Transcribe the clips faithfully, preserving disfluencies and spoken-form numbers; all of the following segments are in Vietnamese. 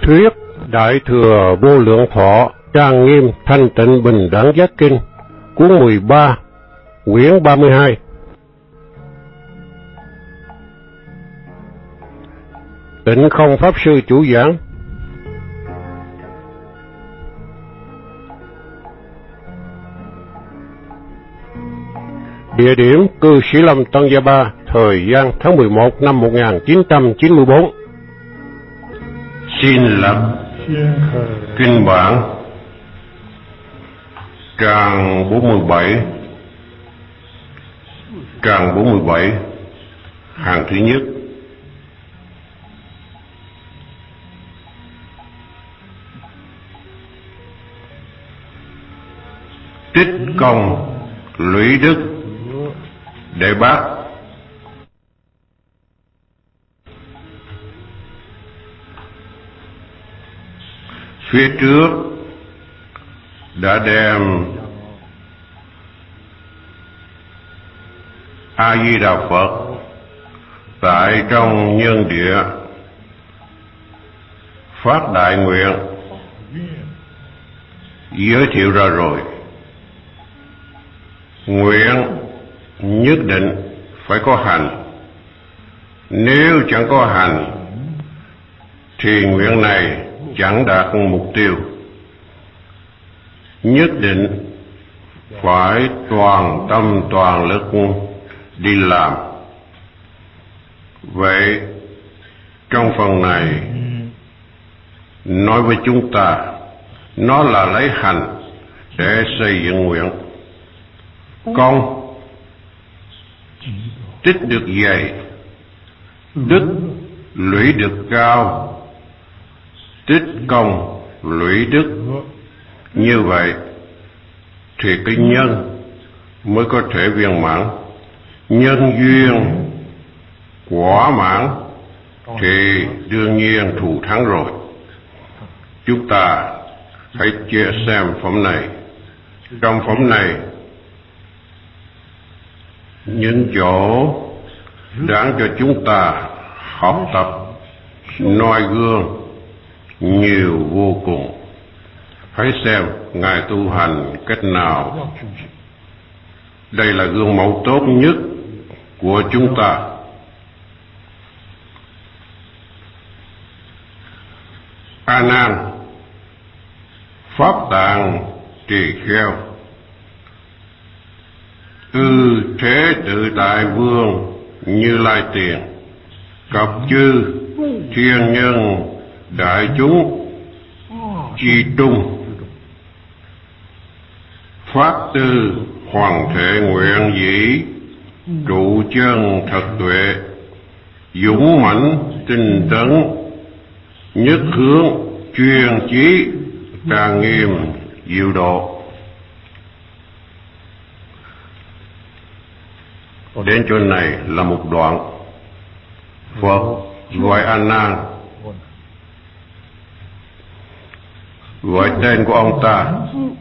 Thuyết Đại Thừa Vô Lượng Thọ Trang Nghiêm Thanh Tịnh Bình Đẳng Giác Kinh, cuốn mười ba, quyển ba mươi hai. Tịnh Không Pháp Sư chủ giảng. Địa điểm cư Sĩ Lâm Tân Gia Ba, thời gian tháng mười một năm một nghìn chín trăm chín mươi bốn. Xin lập kinh bản trang bốn mươi bảy, trang bốn mươi bảy, hàng thứ nhất. Tích công lũy đức Đệ Bát. Phía trước đã đem A Di Đà Phật tại trong nhân địa phát đại nguyện giới thiệu ra rồi. Nguyện nhất định phải có hành, nếu chẳng có hành thì nguyện này chẳng đạt mục tiêu. Nhất định phải toàn tâm toàn lực đi làm. Vậy trong phần này nói với chúng ta, nó là lấy hành để xây dựng nguyện. Công tích được dày, đức lũy được cao. Tích công lũy đức, như vậy thì cái nhân mới có thể viên mãn. Nhân duyên quả mãn thì đương nhiên thù thắng rồi. Chúng ta hãy chia xem phẩm này. Trong phẩm này những chỗ đáng cho chúng ta học tập noi gương nhiều vô cùng. Hãy xem Ngài tu hành cách nào. Đây là gương mẫu tốt nhất của chúng ta. A Nan pháp tạng trì kheo, ư thế tự tại vương Như Lai tiền, cập chư thiên nhân đại chúng chi trung, phát tư hoàng thể nguyện dĩ, trụ chân thật tuệ, dũng mãnh tinh tấn, nhất hướng chuyên chí, trang nghiêm diệu độ. Đến chỗ này là một đoạn. Phật gọi A Nan, gọi tên của ông ta,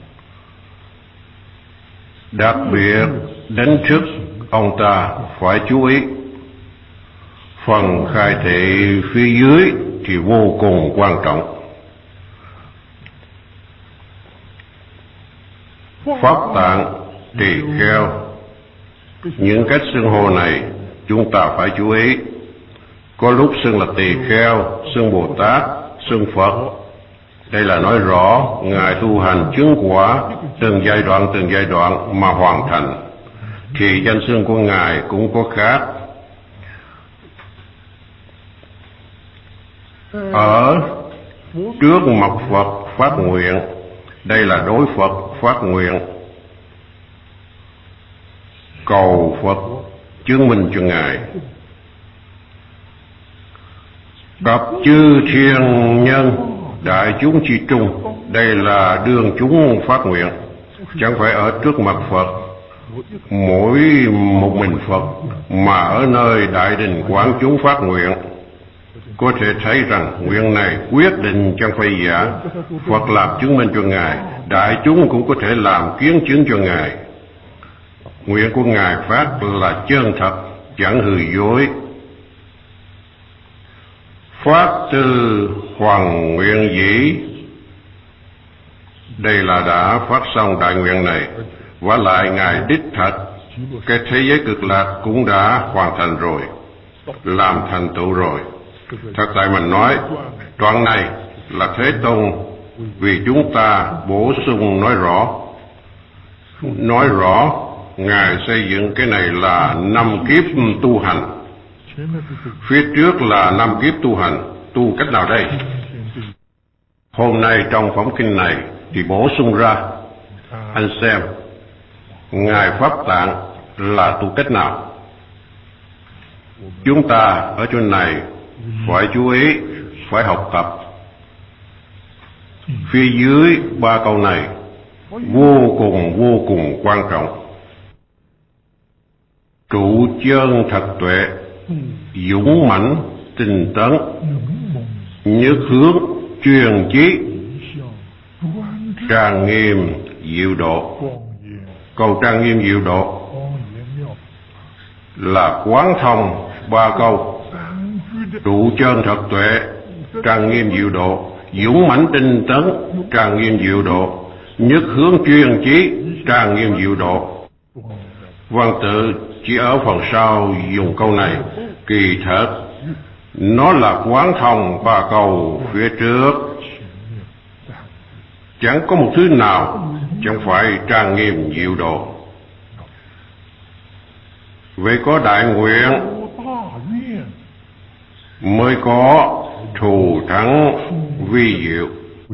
đặc biệt đánh thức ông ta phải chú ý. Phần khai thị phía dưới thì vô cùng quan trọng. Pháp tạng tỳ kheo, những cách xưng hô này chúng ta phải chú ý. Có lúc xưng là tỳ kheo, xưng Bồ Tát, xưng Phật. Đây là nói rõ Ngài tu hành chứng quả từng giai đoạn từng giai đoạn mà hoàn thành, thì danh xưng của Ngài cũng có khác. Ở trước mặt Phật phát nguyện, đây là đối Phật phát nguyện, cầu Phật chứng minh cho Ngài. Cập chư thiên nhân đại chúng chi trung, đây là đương chúng phát nguyện, chẳng phải ở trước mặt Phật mỗi một mình Phật, mà ở nơi đại đình quán chúng phát nguyện. Có thể thấy rằng nguyện này quyết định chẳng phải giả. Phật làm chứng minh cho Ngài, đại chúng cũng có thể làm kiến chứng cho Ngài. Nguyện của Ngài phát là chân thật, chẳng hư dối. phát từ Hoàng Nguyện Dĩ. Đây là đã phát xong đại nguyện này, và lại Ngài đích thật cái thế giới cực lạc cũng đã hoàn thành rồi, làm thành tựu rồi. Thật tại mình nói, đoạn này là Thế Tôn vì chúng ta bổ sung nói rõ, nói rõ Ngài xây dựng cái này là năm kiếp tu hành. Phía trước là năm kiếp tu hành, tu cách nào đây? Hôm nay trong phẩm kinh này thì bổ sung ra, anh xem Ngài Pháp Tạng là tu cách nào. Chúng ta ở chỗ này phải chú ý, phải học tập. Phía dưới ba câu này vô cùng vô cùng quan trọng. Trụ chân thật tuệ, dũng mãnh tinh tấn, nhất hướng truyền chí, trang nghiêm diệu độ. Câu trang nghiêm diệu độ là quán thông ba câu: trụ chân thật tuệ, trang nghiêm diệu độ, dũng mãnh tinh tấn, trang nghiêm diệu độ, nhất hướng chuyên chí, trang nghiêm diệu độ. Văn tự chỉ ở phần sau dùng câu này, kỳ thật nó là quán thông ba câu phía trước. Chẳng có một thứ nào chẳng phải trang nghiêm diệu độ. Vậy có đại nguyện mới có thù thắng vi diệu.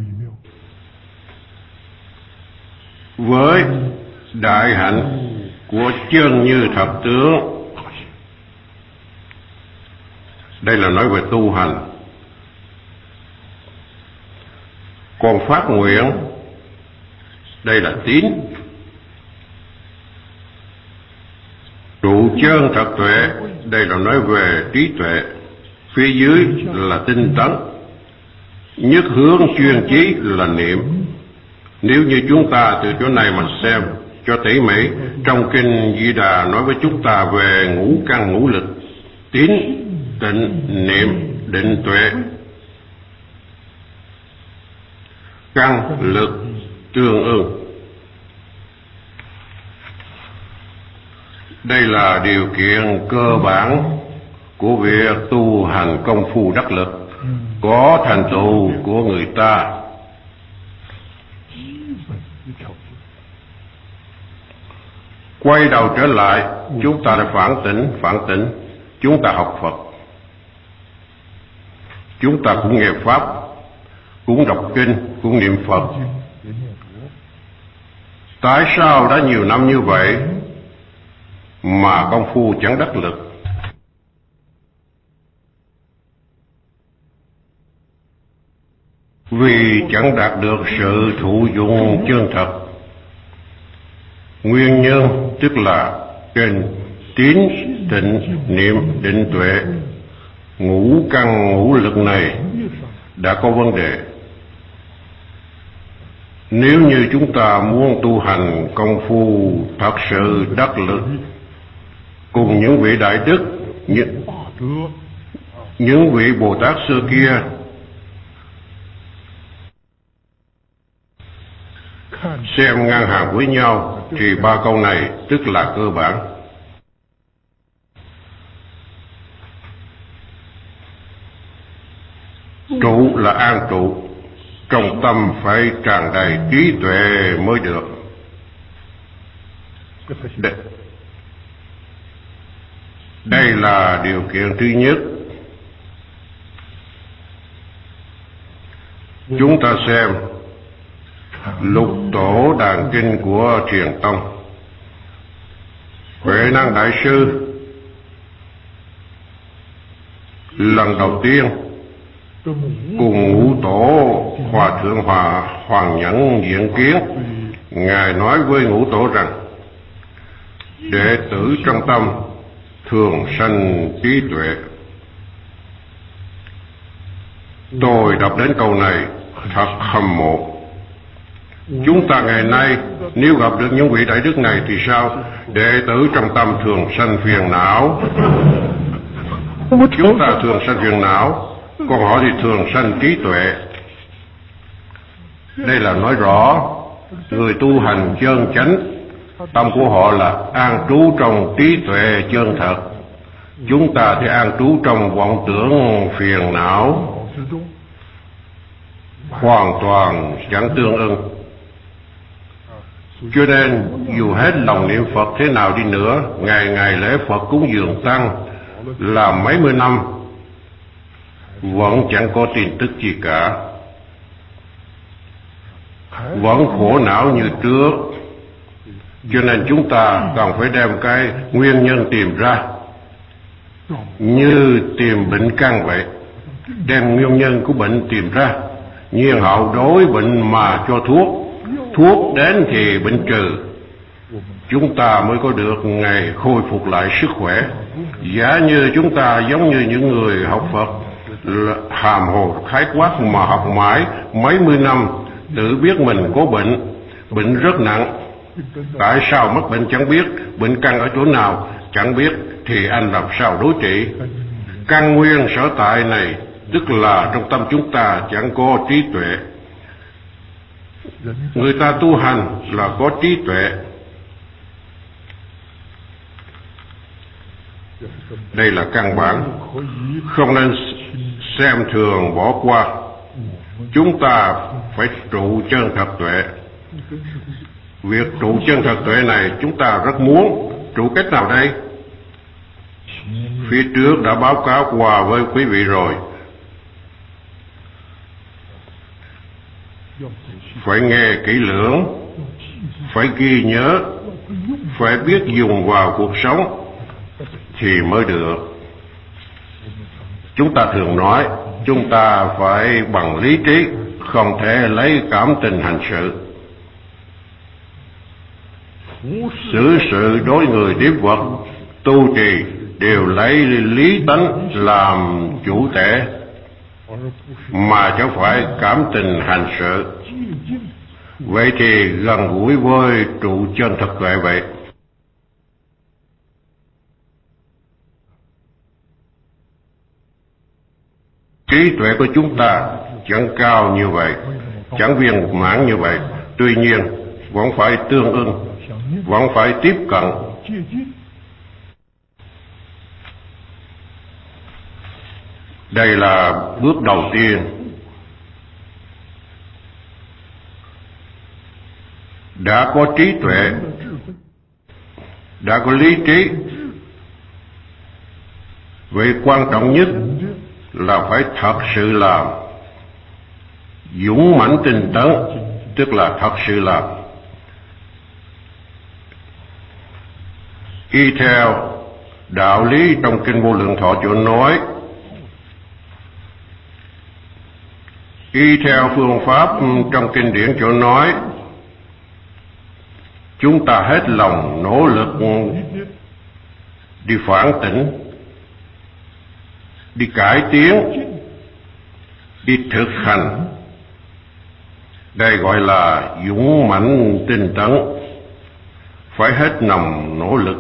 Với đại hạnh của chân như thật tướng, đây là nói về tu hành. Còn phát nguyện, đây là tín. Trụ chân thật tuệ, đây là nói về trí tuệ. Phía dưới là tinh tấn. Nhất hướng chuyên chí là niệm. Nếu như chúng ta từ chỗ này mà xem cho tỉ mỉ, trong kinh Di Đà nói với chúng ta về ngũ căn ngũ lực: tín, tịnh, niệm, định, tuệ. Căn lực tương ưng. Đây là điều kiện cơ bản của việc tu hành công phu đắc lực, có thành tựu của người ta. Quay đầu trở lại, chúng ta đã phản tỉnh, phản tỉnh. Chúng ta học Phật, chúng ta cũng nghe Pháp, cũng đọc kinh, cũng niệm Phật. Tại sao đã nhiều năm như vậy mà công phu chẳng đắc lực? Vì chẳng đạt được sự thụ dụng chân thật. Nguyên nhân tức là trên tín, tịnh, niệm, định, tuệ, ngũ căn ngũ lực này đã có vấn đề. Nếu như chúng ta muốn tu hành công phu thật sự đắc lực cùng những vị đại đức, những, những vị Bồ Tát xưa kia, xem ngang hàng với nhau, thì ba câu này tức là cơ bản. Trụ là an trụ, trong tâm phải tràn đầy trí tuệ mới được. Đây, đây là điều kiện thứ nhất. Chúng ta xem Lục Tổ Đàn Kinh của Thiền Tông. Huệ Năng Đại Sư lần đầu tiên cùng ngũ tổ Hòa Thượng Hòa Hoàng Nhẫn diện kiến. Ngài nói với ngũ tổ rằng: đệ tử trong tâm thường sanh trí tuệ. Tôi đọc đến câu này thật hâm mộ. Chúng ta ngày nay nếu gặp được những vị đại đức này thì sao? Đệ tử trong tâm thường sanh phiền não. Chúng ta thường sanh phiền não Còn họ thì thường sanh trí tuệ. Đây là nói rõ người tu hành chân chánh, tâm của họ là an trú trong trí tuệ chân thật. Chúng ta thì an trú trong vọng tưởng phiền não, hoàn toàn chẳng tương ưng. Cho nên dù hết lòng niệm Phật thế nào đi nữa, ngày ngày lễ Phật cúng dường tăng là mấy mươi năm vẫn chẳng có tin tức gì cả, vẫn khổ não như trước. Cho nên chúng ta cần phải đem cái nguyên nhân tìm ra, như tìm bệnh căn vậy. Đem nguyên nhân của bệnh tìm ra, nhiên hậu đối bệnh mà cho thuốc. Thuốc đến thì bệnh trừ, chúng ta mới có được ngày khôi phục lại sức khỏe. Giả như chúng ta giống như những người học Phật hàm hồ khái quát mà học mãi mấy mươi năm, tự biết mình có bệnh, bệnh rất nặng. Tại sao mắc bệnh chẳng biết, bệnh căn ở chỗ nào chẳng biết, thì anh làm sao đối trị? Căn nguyên sở tại này tức là trong tâm chúng ta chẳng có trí tuệ. Người ta tu hành là có trí tuệ. Đây là căn bản, không nên xem thường bỏ qua. Chúng ta phải trụ chân thật tuệ. Việc trụ chân thật tuệ này chúng ta rất muốn. Trụ cách nào đây? Phía trước đã báo cáo qua với quý vị rồi. Phải nghe kỹ lưỡng, phải ghi nhớ, phải biết dùng vào cuộc sống thì mới được. Chúng ta thường nói chúng ta phải bằng lý trí, không thể lấy cảm tình hành sự. Xử sự đối người tiếp vật, tu trì đều lấy lý tánh làm chủ thể, mà chẳng phải cảm tình hành sự. Vậy thì gần gũi với trụ chân thật tuệ vậy. Trí tuệ của chúng ta chẳng cao như vậy, chẳng viên mãn như vậy. Tuy nhiên vẫn phải tương ưng, vẫn phải tiếp cận. Đây là bước đầu tiên. Đã có trí tuệ, đã có lý trí, vậy quan trọng nhất là phải thật sự làm. Dũng mãnh tinh tấn tức là thật sự làm. Y theo đạo lý trong kinh Vô Lượng Thọ chỗ nói, y theo phương pháp trong kinh điển chỗ nói, chúng ta hết lòng nỗ lực đi phản tỉnh, đi cải tiến, đi thực hành. Đây gọi là dũng mãnh tinh tấn, phải hết lòng nỗ lực.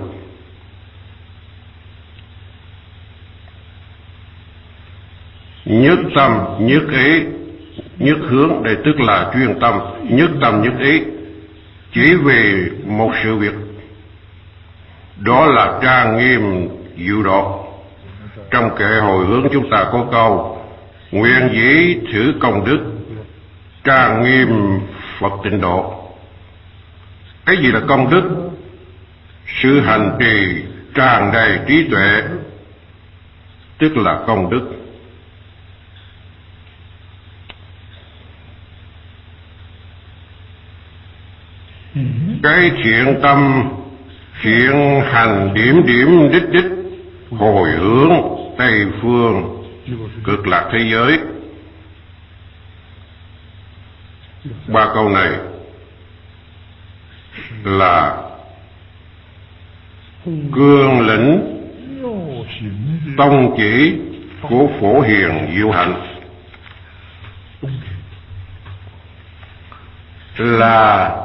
Nhất tâm nhất ý, nhất hướng đây tức là chuyên tâm, nhất tâm nhất ý chỉ vì một sự việc, đó là trang nghiêm diệu độ. Trong kệ hồi hướng chúng ta có câu: nguyện dĩ thử công đức, trang nghiêm Phật tịnh độ. Cái gì là công đức? Sự hành trì tràn đầy trí tuệ tức là công đức. Cái thiện tâm, thiện hành điểm điểm đích đích, hồi hướng Tây phương cực lạc thế giới. Ba câu này là cương lĩnh tông chỉ của Phổ Hiền Diệu Hạnh, là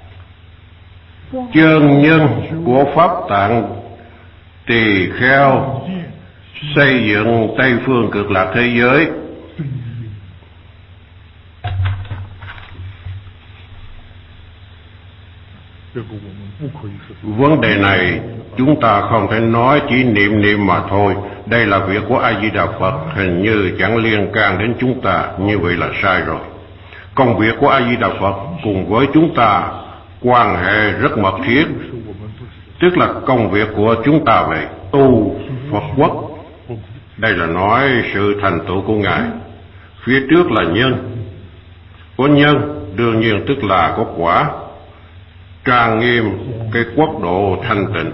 chân nhân của Pháp Tạng Tỳ Kheo xây dựng Tây phương cực lạc thế giới. Vấn đề này chúng ta không thể nói chỉ niệm niệm mà thôi. Đây là việc của A Di Đà Phật, hình như chẳng liên can đến chúng ta, như vậy là sai rồi. Công việc của A Di Đà Phật cùng với chúng ta quan hệ rất mật thiết, tức là công việc của chúng ta vậy. Tu Phật quốc, đây là nói sự thành tựu của Ngài. Phía trước là nhân, có nhân đương nhiên tức là có quả, trang nghiêm cái quốc độ thanh tịnh,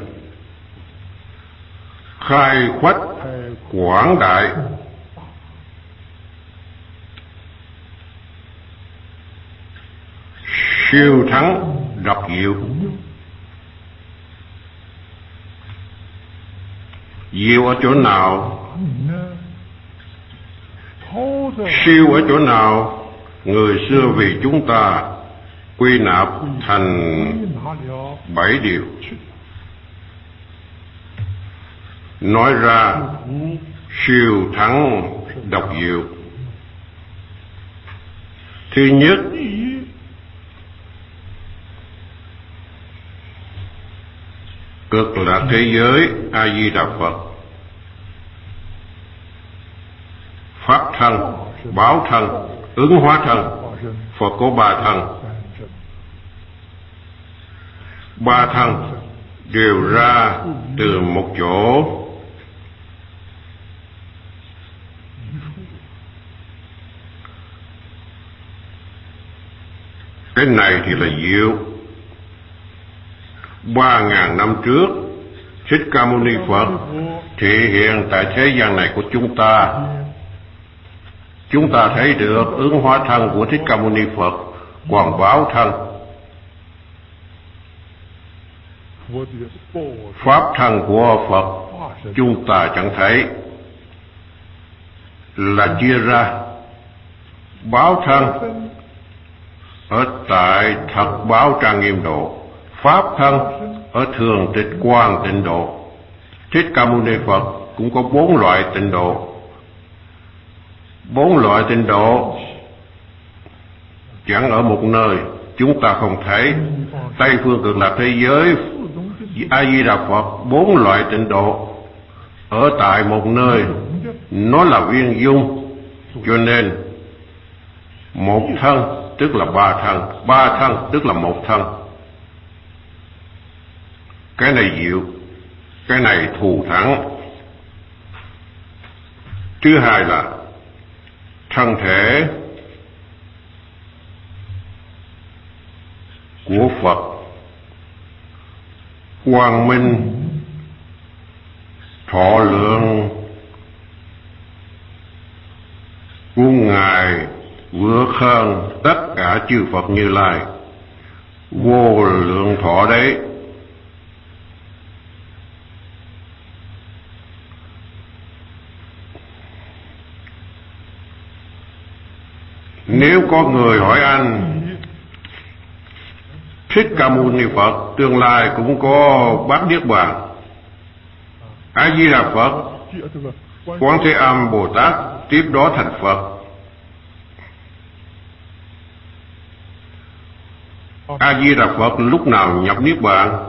khai khoách quảng đại, siêu thắng độc diệu. Diệu ở chỗ nào? Siêu ở chỗ nào? Người xưa vì chúng ta quy nạp thành bảy điều. Nói ra siêu thắng độc diệu. Thứ nhất, cực lạc thế giới A Di Đà Phật, pháp thân, báo thân, ứng hóa thân. Phật có ba thân, ba thân đều ra từ một chỗ. Cái này thì là diệu. Ba ngàn năm trước, Thích Ca Mâu Ni Phật thể hiện tại thế gian này của chúng ta. Chúng ta thấy được ứng hóa thân của Thích Ca Mâu Ni Phật, còn báo thân, pháp thân của Phật chúng ta chẳng thấy, là chia ra. Báo thân ở tại thật báo trang nghiêm độ, pháp thân ở thường tịch quang tịnh độ. Thích Ca Mâu Ni Phật cũng có bốn loại tịnh độ. Bốn loại tịnh độ chẳng ở một nơi, chúng ta không thấy. Tây phương cực lạc thế giới A Di Đà Phật bốn loại tịnh độ ở tại một nơi, nó là viên dung. Cho nên một thân tức là ba thân, ba thân tức là một thân. Cái này diệu, cái này thù thắng. Thứ hai là thân thể của Phật quang minh thọ lượng của Ngài vượt hơn tất cả chư Phật Như Lai, vô lượng thọ đấy. Nếu có người hỏi anh, Thích Ca Mâu Ni Phật tương lai cũng có bát niết bàn, A Di Đà Phật, Quán Thế Âm Bồ Tát tiếp đó thành Phật, A Di Đà Phật lúc nào nhập niết bàn?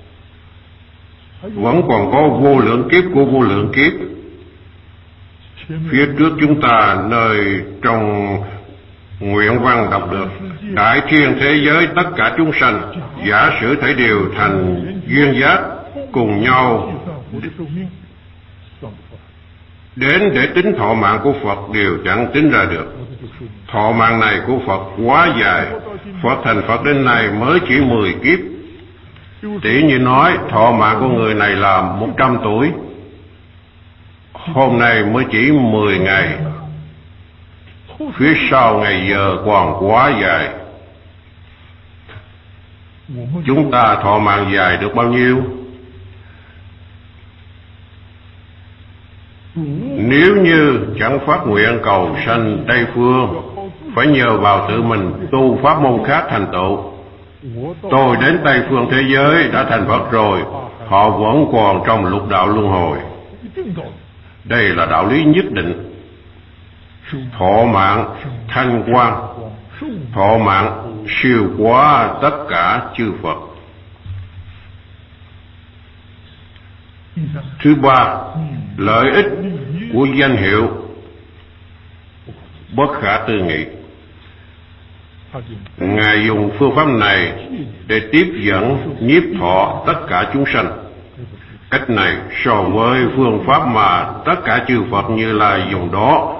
Vẫn còn có vô lượng kiếp của vô lượng kiếp. Phía trước chúng ta nơi trong nguyện văn đọc được: đại thiên thế giới tất cả chúng sanh, giả sử thể đều thành duyên giác, cùng nhau đến để tính thọ mạng của Phật đều chẳng tính ra được. Thọ mạng này của Phật quá dài. Phật thành Phật đến nay mới chỉ mười kiếp. Tỷ như nói thọ mạng của người này là một trăm tuổi, hôm nay mới chỉ mười ngày, phía sau ngày giờ còn quá dài. Chúng ta thọ mạng dài được bao nhiêu? Nếu như chẳng phát nguyện cầu sanh Tây Phương, phải nhờ vào tự mình tu pháp môn khác thành tựu. Tôi đến Tây Phương thế giới đã thành Phật rồi, họ vẫn còn trong lục đạo luân hồi. Đây là đạo lý nhất định. Thọ mạng thanh quan, thọ mạng siêu quá tất cả chư Phật. Thứ ba, lợi ích của danh hiệu bất khả tư nghị. Ngài dùng phương pháp này để tiếp dẫn nhiếp thọ tất cả chúng sanh. Cách này so với phương pháp mà tất cả chư Phật Như Lai dùng đó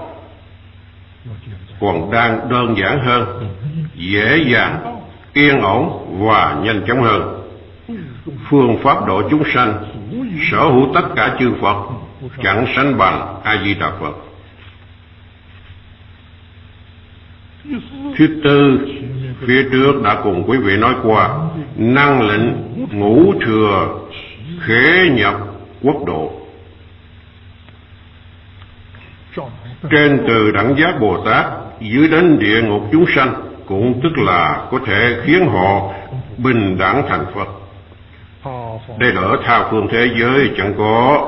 còn đang đơn giản hơn, dễ dàng, yên ổn và nhanh chóng hơn. Phương pháp độ chúng sanh sở hữu tất cả chư Phật chẳng sánh bằng A Di Đà Phật. Thứ tư, phía trước đã cùng quý vị nói qua, năng lệnh ngũ thừa khế nhập quốc độ. Trên từ đẳng giác Bồ Tát dưới đến địa ngục chúng sanh, cũng tức là có thể khiến họ bình đẳng thành Phật. Đây là ở tha phương thế giới chẳng có.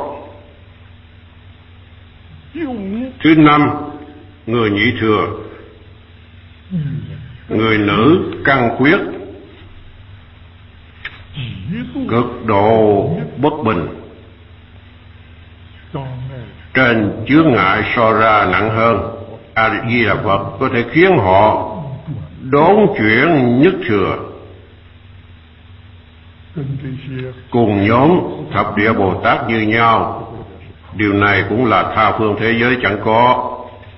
Thứ năm, người nhị thừa, người nữ căn khuyết, cực độ bất bình, trên chướng ngại so ra nặng hơn. A Di Đà Phật có thể khiến họ đốn chuyển nhất thừa. Cùng nhóm thập địa Bồ Tát như nhau, điều này cũng là tha phương thế giới chẳng có.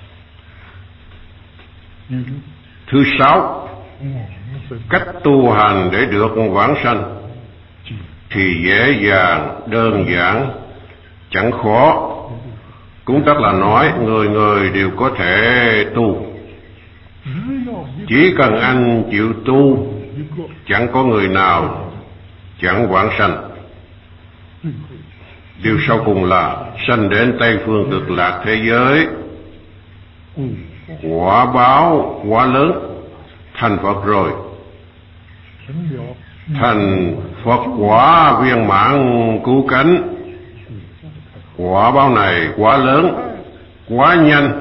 Thứ sáu, cách tu hành để được vãng sanh thì dễ dàng, đơn giản, chẳng khó. Cũng tức là nói người người đều có thể tu. Chỉ cần anh chịu tu, chẳng có người nào chẳng vãng sanh. Điều sau cùng là sanh đến Tây Phương Cực Lạc thế giới, quả báo quá lớn, thành Phật rồi. Thành Phật quả viên mãn cứu cánh. Quả báo này quá lớn, quá nhanh,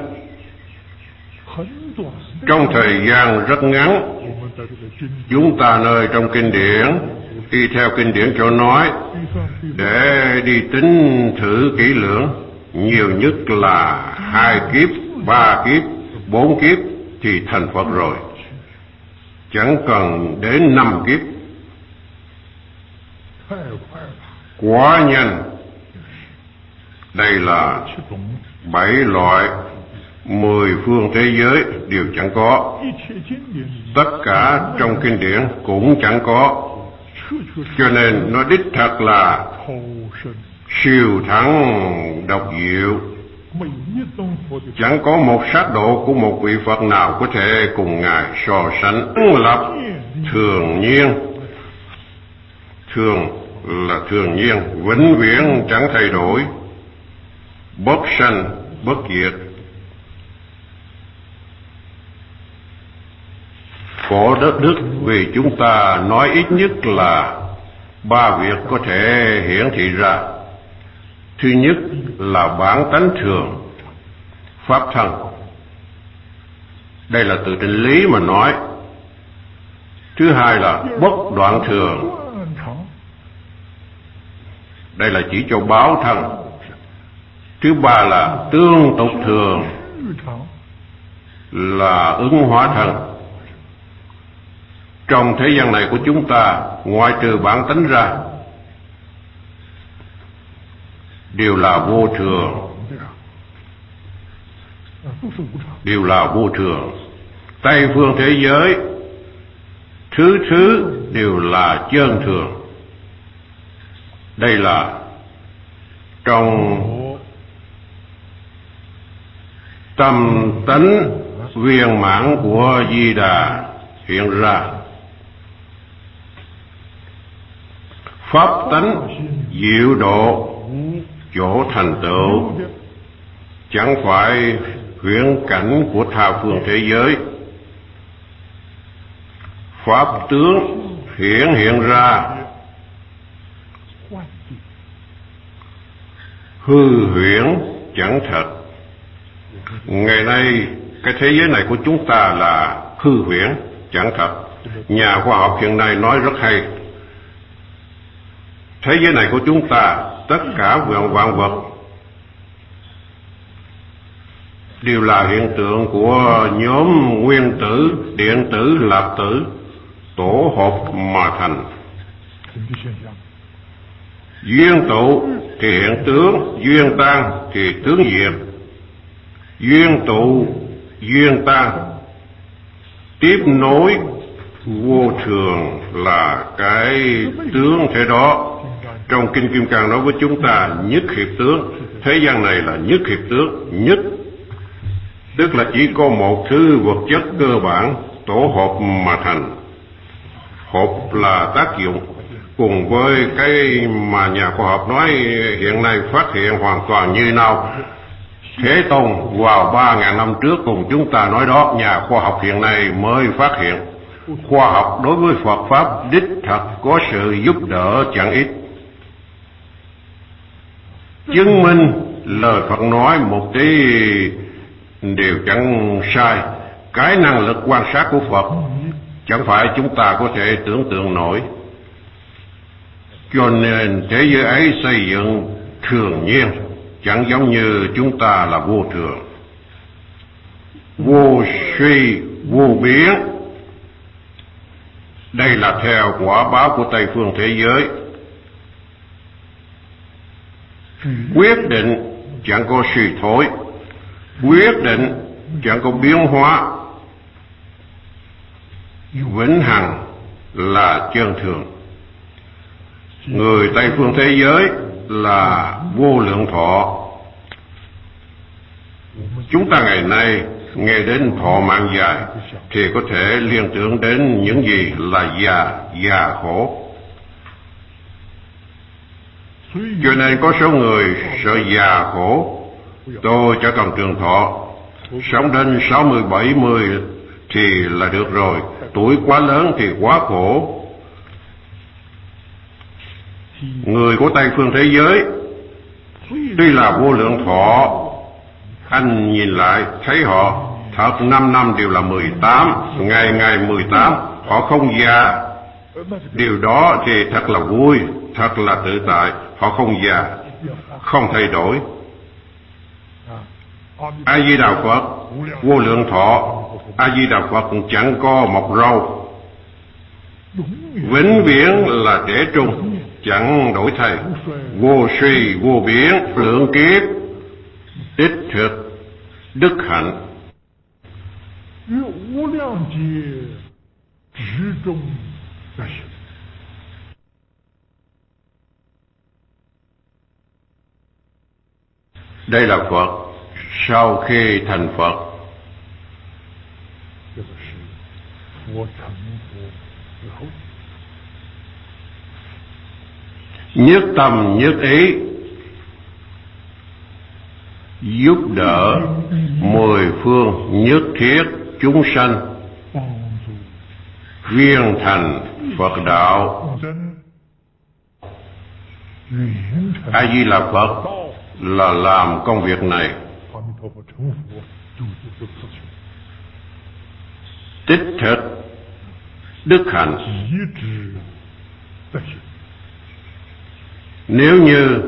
trong thời gian rất ngắn. Chúng ta nơi trong kinh điển, y theo kinh điển chỗ nói, để đi tính thử kỹ lưỡng, nhiều nhất là hai kiếp, ba kiếp, bốn kiếp thì thành Phật rồi, chẳng cần đến năm kiếp. Quá nhanh. Đây là bảy loại, mười phương thế giới đều chẳng có. Tất cả trong kinh điển cũng chẳng có. Cho nên nó đích thật là siêu thắng độc diệu. Chẳng có một sát độ của một vị Phật nào có thể cùng Ngài so sánh. Lập thường nhiên. Thường là thường nhiên, vĩnh viễn chẳng thay đổi, bất sanh bất diệt. Phổ đất đức vì chúng ta nói ít nhất là ba việc có thể hiển thị ra. Thứ nhất là bản tánh thường, pháp thân. Đây là từ trên lý mà nói. Thứ hai là bất đoạn thường. Đây là chỉ cho báo thân. Thứ ba là tương tục thường, là ứng hóa thân. Trong thế gian này của chúng ta, ngoại trừ bản tánh ra, đều là vô thường, đều là vô thường. Tây phương thế giới, thứ thứ đều là chân thường. Đây là trong tâm tánh viên mãn của Di Đà hiện ra. Pháp tánh diệu độ chỗ thành tựu, chẳng phải huyễn cảnh của tha phương thế giới. Pháp tướng hiển hiện ra, hư huyễn chẳng thật. Ngày nay cái thế giới này của chúng ta là hư huyễn chẳng thật. Nhà khoa học hiện nay nói rất hay. Thế giới này của chúng ta tất cả vạn vạn vật đều là hiện tượng của nhóm nguyên tử, điện tử, lạp tử tổ hợp mà thành. Duyên tụ thì hiện tướng, duyên tan thì tướng diệt. Duyên tụ, duyên tan tiếp nối vô thường là cái tướng thế đó. Trong Kinh Kim Cang nói với chúng ta nhất hiệp tướng, thế gian này là nhất hiệp tướng, nhất tức là chỉ có một thứ vật chất cơ bản tổ hợp mà thành. Hợp là tác dụng, cùng với cái mà nhà khoa học nói hiện nay phát hiện hoàn toàn như nào. Thế Tôn vào ba ngàn năm trước cùng chúng ta nói đó, nhà khoa học hiện nay mới phát hiện. Khoa học đối với Phật Pháp đích thật có sự giúp đỡ chẳng ít. Chứng minh lời Phật nói một tí đều chẳng sai. Cái năng lực quan sát của Phật chẳng phải chúng ta có thể tưởng tượng nổi. Cho nên thế giới ấy xây dựng thường nhiên, chẳng giống như chúng ta là vô thường. Vô suy, vô biến. Đây là theo quả báo của Tây phương thế giới. Quyết định chẳng có suy thối, quyết định chẳng có biến hóa. Vĩnh hằng là chân thường. Người Tây phương thế giới là vô lượng thọ. Chúng ta ngày nay nghe đến thọ mạng dài thì có thể liên tưởng đến những gì là già, già khổ. Cho nên có số người sợ già khổ. Tôi cho cần trường thọ, sống đến sáu mươi bảy mươi thì là được rồi. Tuổi quá lớn thì quá khổ. Người của Tây phương thế giới tuy là vô lượng thọ, anh nhìn lại thấy họ thật năm năm đều là mười tám, ngày ngày mười tám, họ không già. Điều đó thì thật là vui, thật là tự tại. Họ không già, không thay đổi. A Di Đà Phật vô lượng thọ, A Di Đà Phật chẳng có mọc râu, vĩnh viễn là trẻ trung, chẳng đổi thay, vô suy vô biến, lượng kiếp đích thực đức hạnh. Đây là Phật sau khi thành Phật. Nhất tâm nhất ý giúp đỡ mười phương nhất thiết chúng sanh viên thành Phật đạo. A Di Đà Phật là làm công việc này. Tích thực đức hạnh. Nếu như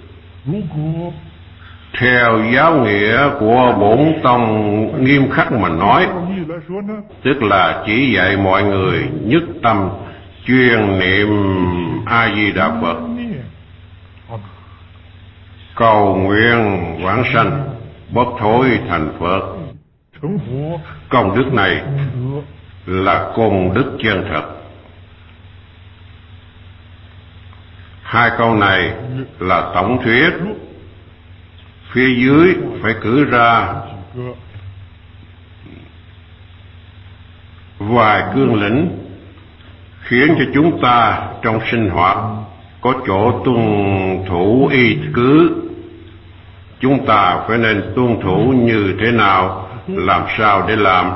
theo giáo nghĩa của bổn tông nghiêm khắc mà nói, tức là chỉ dạy mọi người nhất tâm chuyên niệm A Di Đà Phật, cầu nguyện vãng sanh bất thối thành Phật. Công đức này là công đức chân thật. Hai câu này là tổng thuyết, phía dưới phải cử ra vài cương lĩnh khiến cho chúng ta trong sinh hoạt có chỗ tuân thủ y cứ. Chúng ta phải nên tuân thủ như thế nào, làm sao để làm.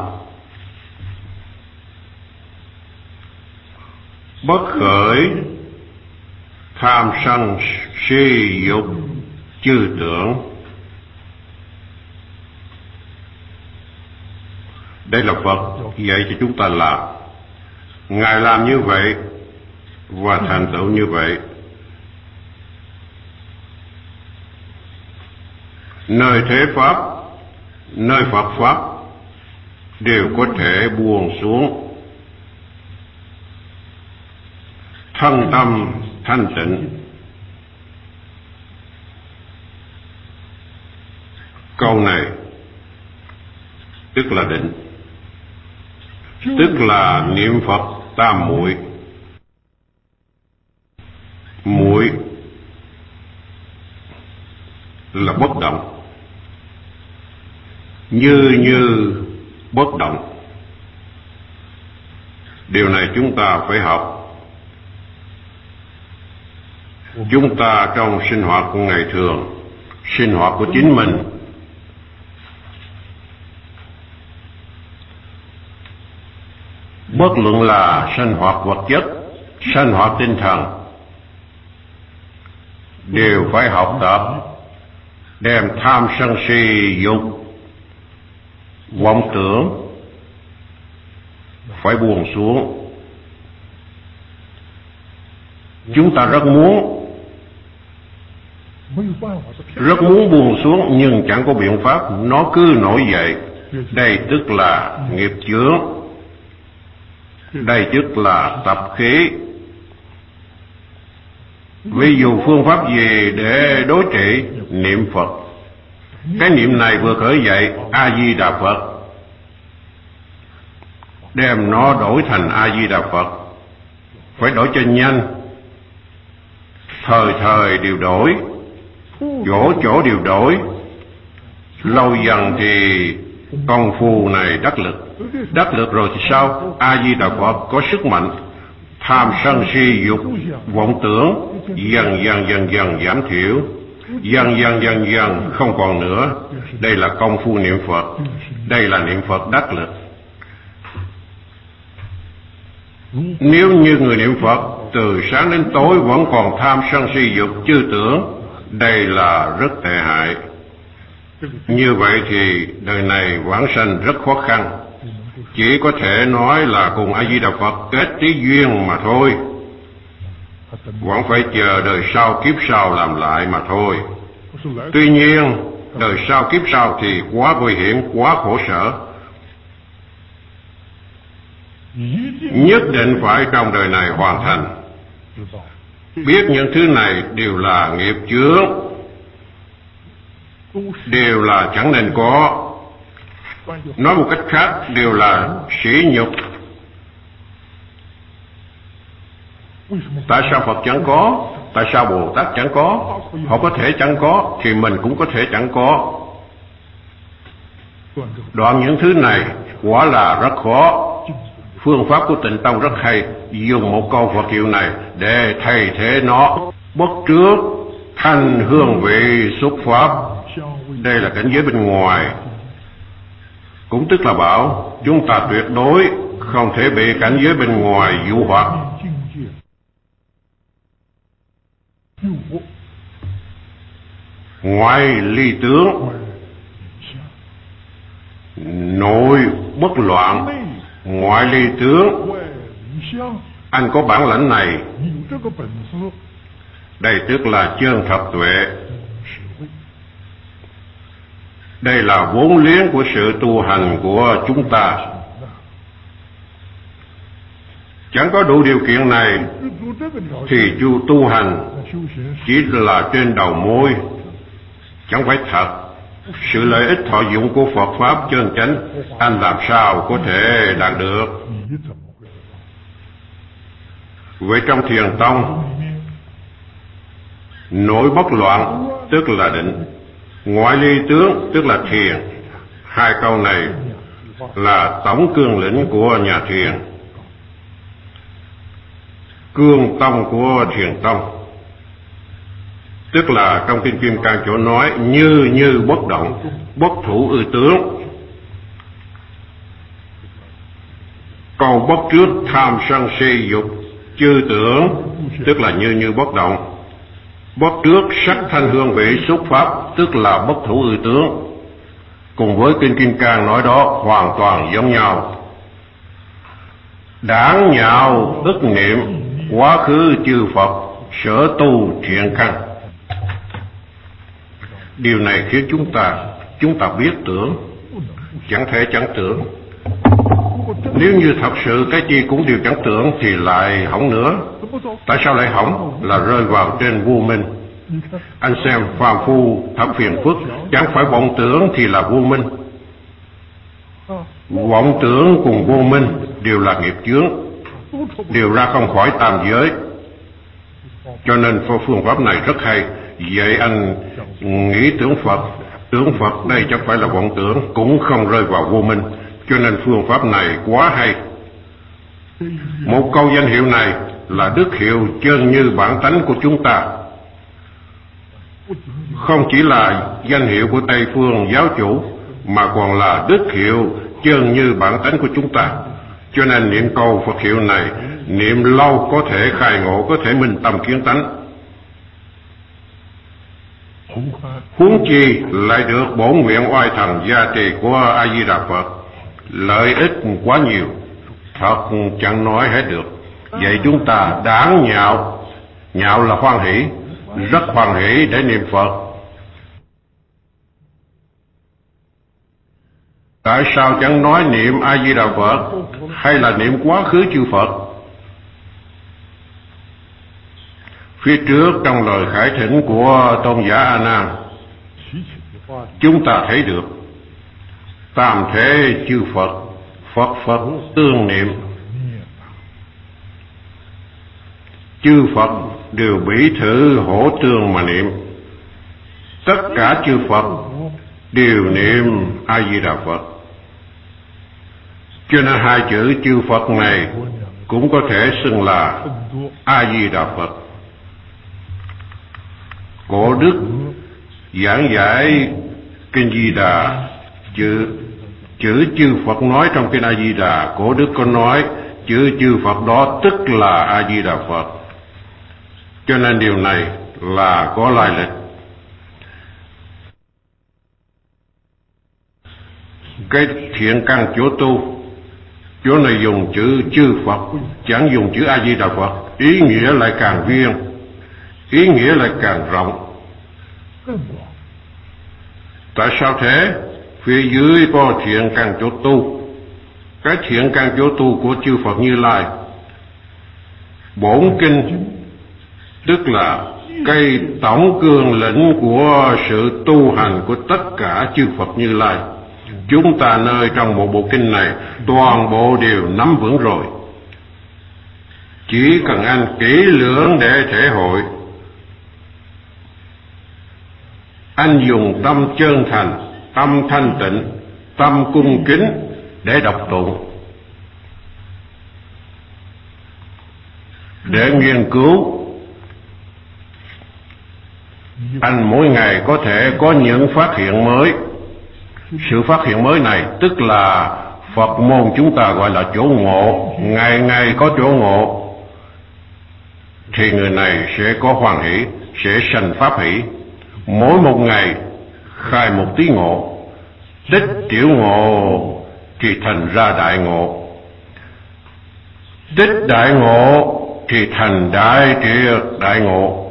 Bất khởi tham sân si dục chư tưởng. Đây là Phật dạy cho chúng ta làm. Ngài làm như vậy và thành tựu như vậy. nơi thế pháp, nơi Phật pháp đều có thể buông xuống. Thân tâm thanh tịnh. Câu này tức là định, tức là niệm Phật tam muội. Muội là bất động, như như bất động. Điều này chúng ta phải học. Chúng ta trong sinh hoạt của ngày thường, sinh hoạt của chính mình, bất luận là sinh hoạt vật chất, sinh hoạt tinh thần, đều phải học tập đem tham sân si dục vọng tưởng phải buông xuống. Chúng ta rất muốn rất muốn buông xuống nhưng chẳng có biện pháp, nó cứ nổi dậy. Đây tức là nghiệp chướng, đây tức là tập khí. Ví dụ phương pháp gì để đối trị? Niệm Phật. Cái niệm này vừa khởi dậy, A Di Đà Phật, đem nó đổi thành A Di Đà Phật. Phải đổi cho nhanh, thời thời đều đổi, chỗ chỗ đều đổi. Lâu dần thì công phu này đắc lực. Đắc lực rồi thì sao? A Di Đà Phật có sức mạnh, tham sân si dục vọng tưởng dần dần dần dần giảm thiểu, dần dần dần dần không còn nữa. Đây là công phu niệm Phật, đây là niệm Phật đắc lực. Nếu như người niệm Phật từ sáng đến tối vẫn còn tham sân si dục chư tưởng, đây là rất tệ hại. Như vậy thì đời này vãng sanh rất khó khăn, chỉ có thể nói là cùng A Di Đà Phật kết tí duyên mà thôi, vẫn phải chờ đời sau kiếp sau làm lại mà thôi. Tuy nhiên đời sau kiếp sau thì quá nguy hiểm, quá khổ sở, nhất định phải trong đời này hoàn thành. Biết những thứ này đều là nghiệp chướng, đều là chẳng nên có. Nói một cách khác, đều là sỉ nhục. Tại sao Phật chẳng có? Tại sao Bồ Tát chẳng có? Họ có thể chẳng có thì mình cũng có thể chẳng có. Đoạn những thứ này quả là rất khó. Phương pháp của Tịnh Tông rất hay, dùng một câu Phật hiệu này để thay thế nó. Bất trước thanh hương vị xuất pháp. Đây là cảnh giới bên ngoài, cũng tức là bảo chúng ta tuyệt đối không thể bị cảnh giới bên ngoài dụ hoặc. Ngoại ly tướng, nội bất loạn. Ngoại ly tướng, anh có bản lãnh này, đây tức là chân thật tuệ. Đây là vốn liếng của sự tu hành của chúng ta. Chẳng có đủ điều kiện này thì chu tu hành chỉ là trên đầu môi, chẳng phải thật. Sự lợi ích thọ dụng của Phật Pháp chân chánh, anh làm sao có thể đạt được? Vậy trong Thiền Tông, nội bất loạn tức là định, ngoại ly tướng tức là thiền. Hai câu này là tổng cương lĩnh của nhà thiền, cương tông của Thiền Tông. Tức là trong Kinh Kim Cang chỗ nói như như bất động, bất thủ ư tướng. Câu bất trước tham sân si dục chư tưởng tức là như như bất động. Bất trước sắc thanh hương vị xúc pháp tức là bất thủ ư tướng. Cùng với Kinh Kim Cang nói đó hoàn toàn giống nhau. Đảng nhạo ức niệm quá khứ chư Phật sở tu thiện căn. Điều này khiến chúng ta Chúng ta biết tưởng, chẳng thể chẳng tưởng. Nếu như thật sự cái chi cũng đều chẳng tưởng thì lại hỏng nữa. Tại sao lại hỏng? Là rơi vào trên vô minh. Anh xem, phàm phu thật phiền phức. Chẳng phải vọng tưởng thì là vô minh. Vọng tưởng cùng vô minh đều là nghiệp chướng, đều ra không khỏi tam giới. Cho nên phương pháp này rất hay. Vậy anh nghĩ tưởng Phật, tưởng Phật đây chẳng phải là vọng tưởng, cũng không rơi vào vô minh. Cho nên phương pháp này quá hay. Một câu danh hiệu này là đức hiệu chân như bản tánh của chúng ta. Không chỉ là danh hiệu của Tây phương giáo chủ, mà còn là đức hiệu chân như bản tánh của chúng ta. Cho nên niệm câu Phật hiệu này, niệm lâu có thể khai ngộ, có thể minh tâm kiến tánh. Huống chi lại được bổn nguyện oai thần gia trì của A Di Đà Phật, lợi ích quá nhiều, thật chẳng nói hết được. Vậy chúng ta đáng nhạo, nhạo là hoan hỷ, rất hoan hỷ để niệm Phật. Tại sao chẳng nói niệm A Di Đà Phật hay là niệm quá khứ chư Phật? Phía trước trong lời khải thỉnh của tôn giả A Nan, chúng ta thấy được tam thế chư Phật, Phật Phật tương niệm. Chư Phật đều bỉ thử hổ tương mà niệm. Tất cả chư Phật đều niệm A Di Đà Phật. Cho nên hai chữ chư Phật này cũng có thể xưng là A Di Đà Phật. Cổ đức giảng giải kinh Di Đà, chữ chữ chư Phật nói trong kinh A Di Đà, cổ đức có nói chữ chư Phật đó tức là A Di Đà Phật. Cho nên điều này là có lai lịch. Cái thiện căn chỗ tu, chỗ này dùng chữ chư Phật, chẳng dùng chữ A Di Đà Phật, ý nghĩa lại càng viên, ý nghĩa lại càng rộng. Tại sao thế? Phía dưới có thiện căn chỗ tu. Cái thiện căn chỗ tu của chư Phật Như Lai, bổn kinh tức là cây tổng cương lĩnh của sự tu hành của tất cả chư Phật Như Lai. Chúng ta nơi trong một bộ kinh này toàn bộ đều nắm vững rồi. Chỉ cần anh kỹ lưỡng để thể hội, anh dùng tâm chân thành, tâm thanh tịnh, tâm cung kính để đọc tụng, để nghiên cứu, anh mỗi ngày có thể có những phát hiện mới. Sự phát hiện mới này tức là Phật môn chúng ta gọi là chỗ ngộ, ngày ngày có chỗ ngộ, thì người này sẽ có hoan hỷ, sẽ sanh pháp hỷ. Mỗi một ngày khai một tí ngộ, tích tiểu ngộ thì thành ra đại ngộ, tích đại ngộ thì thành đại triệt đại ngộ.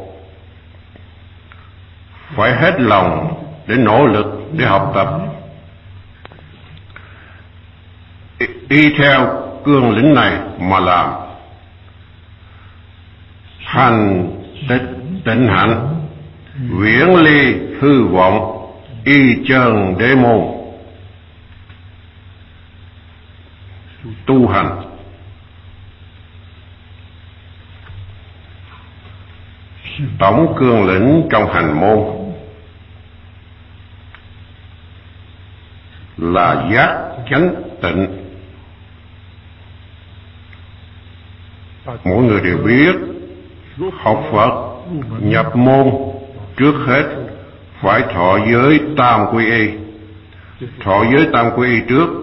Phải hết lòng để nỗ lực, để học tập, y theo cương lĩnh này mà làm. Hành tịnh tịnh hạnh, viễn ly hư vọng, y chân đế môn. Tu hành tổng cương lĩnh trong hành môn là giác chánh tịnh. Mỗi người đều biết học Phật nhập môn trước hết phải thọ giới tam quy y. Thọ giới tam quy y trước.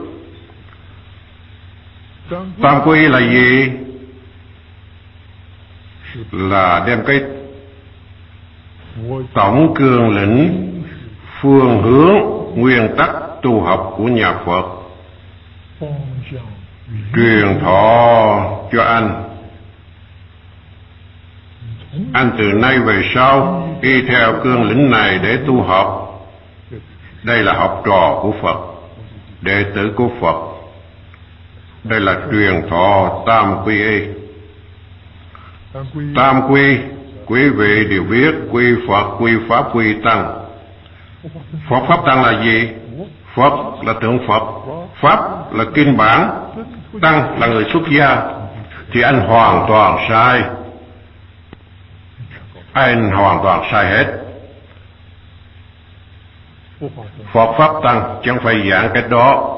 Tam quy y là gì? Là đem cái tổng cương lĩnh, phương hướng, nguyên tắc tu học của nhà Phật truyền thọ cho anh. Anh từ nay về sau y theo cương lĩnh này để tu học. Đây là học trò của Phật, đệ tử của Phật. Đây là truyền thọ tam quy y. Tam quy, quý vị đều biết, quy Phật, quy Pháp, quy Tăng. Phật Pháp Tăng là gì? Phật là tượng Phật, Pháp là kinh bản, Tăng là người xuất gia. Thì anh hoàn toàn sai. Anh hoàn toàn sai hết. Phật Pháp Tăng chẳng phải dạng cái đó.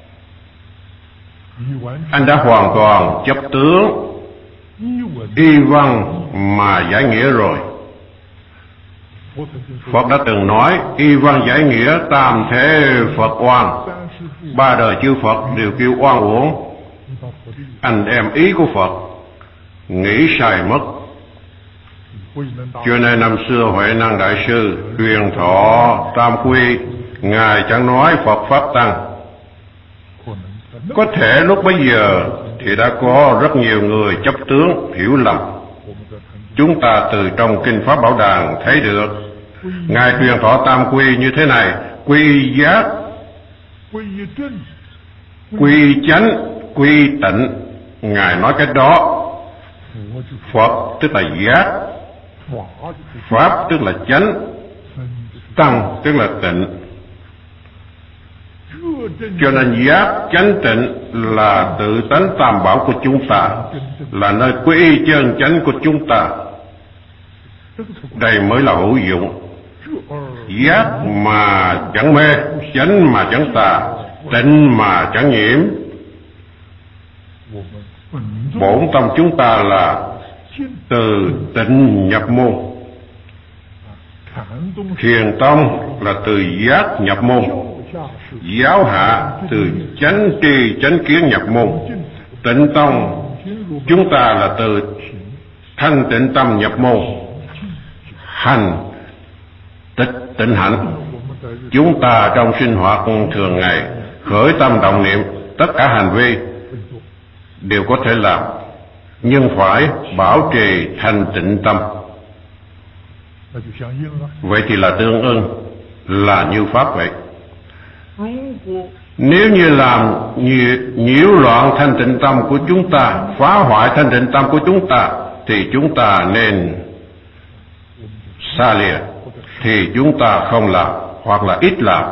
Anh đã hoàn toàn chấp tướng y văn mà giải nghĩa rồi. Phật đã từng nói y văn giải nghĩa tam thế Phật oan, ba đời chư Phật đều kêu oan uổng. Anh đem ý của Phật nghĩ sai mất. Cho nên năm xưa Huệ Năng Đại Sư truyền thọ tam quy, Ngài chẳng nói Phật Pháp Tăng. Có thể lúc bấy giờ thì đã có rất nhiều người chấp tướng hiểu lầm. Chúng ta từ trong Kinh Pháp Bảo Đàn thấy được Ngài truyền thọ tam quy như thế này: quy giác, quy chánh, quy tịnh. Ngài nói cái đó. Phật tức là giác, Pháp tức là chánh, Tăng tức là tịnh. Cho nên giác, chánh, tịnh là tự tánh tam bảo của chúng ta, là nơi quy y chân chánh của chúng ta. Đây mới là hữu dụng. Giác mà chẳng mê, chánh mà chẳng tà, tịnh mà chẳng nhiễm. Bổn tâm chúng ta là từ tịnh nhập môn. Thiền tông là từ giác nhập môn. Giáo hạ từ chánh tri chánh kiến nhập môn. Tịnh tông chúng ta là từ thanh tịnh tâm nhập môn. Hành tịch tịnh hạnh. Chúng ta trong sinh hoạt thường ngày khởi tâm động niệm, tất cả hành vi đều có thể làm, nhưng phải bảo trì thanh tịnh tâm. Vậy thì là tương ưng, là như Pháp vậy. Nếu như làm nhiễu, nhiễu loạn thanh tịnh tâm của chúng ta, phá hoại thanh tịnh tâm của chúng ta, thì chúng ta nên xa lìa. Thì chúng ta không làm, hoặc là ít làm.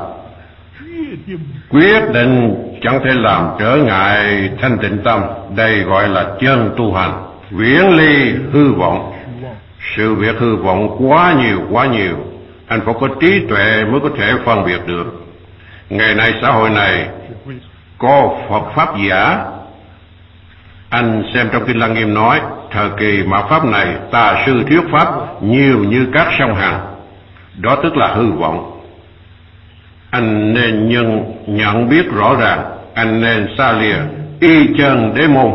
Quyết định chẳng thể làm trở ngại thanh tịnh tâm. Đây gọi là chân tu hành, viễn ly hư vọng. Sự việc hư vọng quá nhiều quá nhiều, anh phải có trí tuệ mới có thể phân biệt được. Ngày nay xã hội này có Phật Pháp giả. Anh xem trong Kinh Lăng Nghiêm nói, thời kỳ mạt Pháp này tà sư thuyết Pháp nhiều như các sông Hằng. Đó tức là hư vọng. Anh nên nhận, nhận biết rõ ràng, anh nên xa lìa y chân đế môn.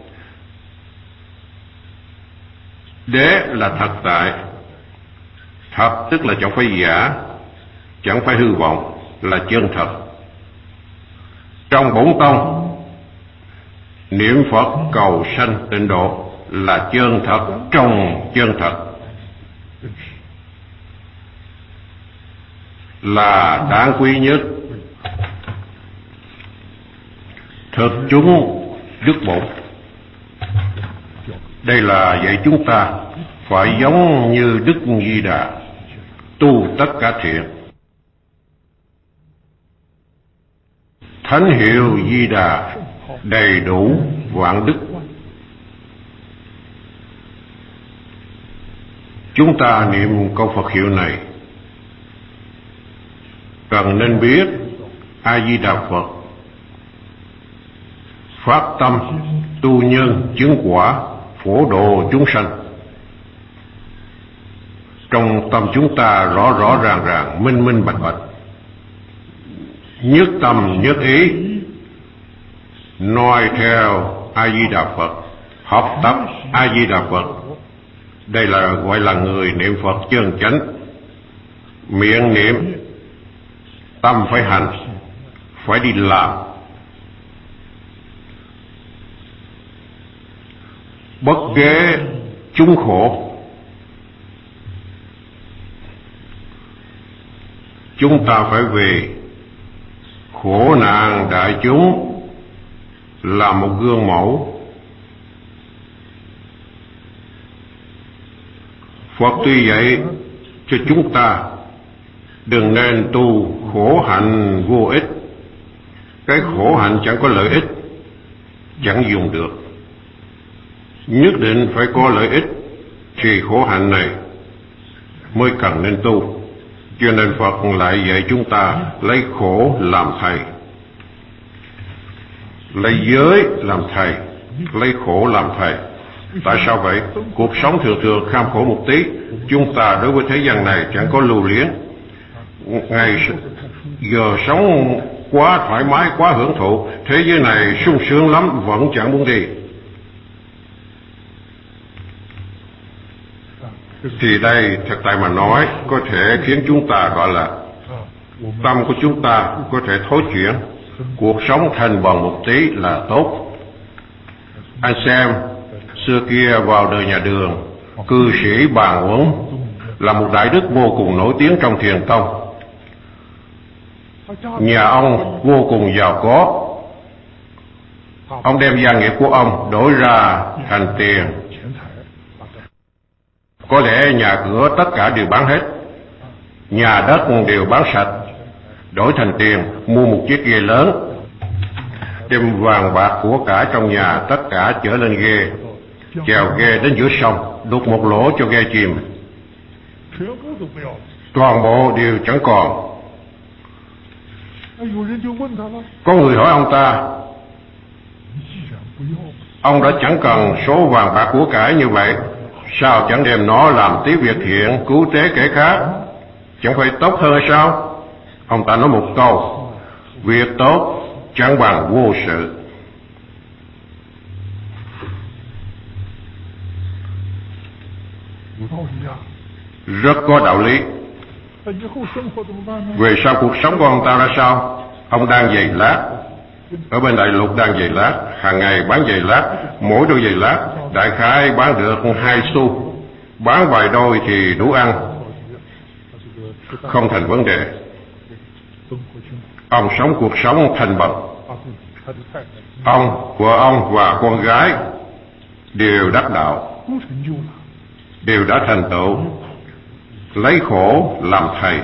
Đế là thật tại. Thật tức là chẳng phải giả, chẳng phải hư vọng, là chân thật. Trong bổn tông, niệm Phật cầu sanh tịnh độ là chân thật trong chân thật, là đáng quý nhất. Thực chúng đức bổn. Đây là dạy chúng ta phải giống như Đức Di Đà, tu tất cả thiện. Thánh hiệu Di Đà đầy đủ vạn đức. Chúng ta niệm câu Phật hiệu này cần nên biết A Di Đà Phật, phát tâm tu nhân chứng quả, phổ độ chúng sanh. Trong tâm chúng ta rõ rõ ràng ràng, minh minh bạch bạch, nhất tâm nhất ý, noi theo A Di Đà Phật, học tập A Di Đà Phật. Đây là gọi là người niệm Phật chân chánh. Miệng niệm, tâm phải hành, phải đi làm. Bất ghế chúng khổ, chúng ta phải vì khổ nạn đại chúng là một gương mẫu. Phật tuy vậy cho chúng ta đừng nên tu khổ hạnh vô ích. Cái khổ hạnh chẳng có lợi ích, chẳng dùng được. Nhất định phải có lợi ích thì khổ hạnh này mới cần nên tu. Cho nên Phật lại dạy chúng ta lấy khổ làm thầy, lấy giới làm thầy, lấy khổ làm thầy. Tại sao vậy? Cuộc sống thường thường kham khổ một tí. Chúng ta đối với thế gian này chẳng có lưu luyến. Ngày giờ sống quá thoải mái, quá hưởng thụ, thế giới này sung sướng lắm, vẫn chẳng muốn đi. Thì đây thật tại mà nói có thể khiến chúng ta gọi là tâm của chúng ta có thể thối chuyển, cuộc sống thành bằng một tí là tốt. Anh xem, xưa kia vào đời nhà Đường, cư sĩ Bàn Uẩn là một đại đức vô cùng nổi tiếng trong Thiền tông. Nhà ông vô cùng giàu có. Ông đem gia nghiệp của ông đổi ra thành tiền. Có lẽ nhà cửa tất cả đều bán hết, nhà đất đều bán sạch, đổi thành tiền mua một chiếc ghe lớn, đem vàng bạc của cả trong nhà tất cả chở lên ghe, chèo ghe đến giữa sông, đục một lỗ cho ghe chìm. Toàn bộ đều chẳng còn. Có người hỏi ông ta, ông đã chẳng cần số vàng bạc của cải như vậy, sao chẳng đem nó làm tí việc thiện cứu tế kẻ khác, chẳng phải tốt hơn hay sao? Ông ta nói một câu, việc tốt chẳng bằng vô sự. Rất có đạo lý. Về sau cuộc sống của ông ta ra sao? Ông đang giày lát, ở bên Đại Lục đang giày lát, hàng ngày bán giày lát, mỗi đôi giày lát đại khái bán được hai xu, bán vài đôi thì đủ ăn, không thành vấn đề. Ông sống cuộc sống thành bậc. Ông, vợ ông và con gái đều đắc đạo, đều đã thành tựu, lấy khổ làm thầy.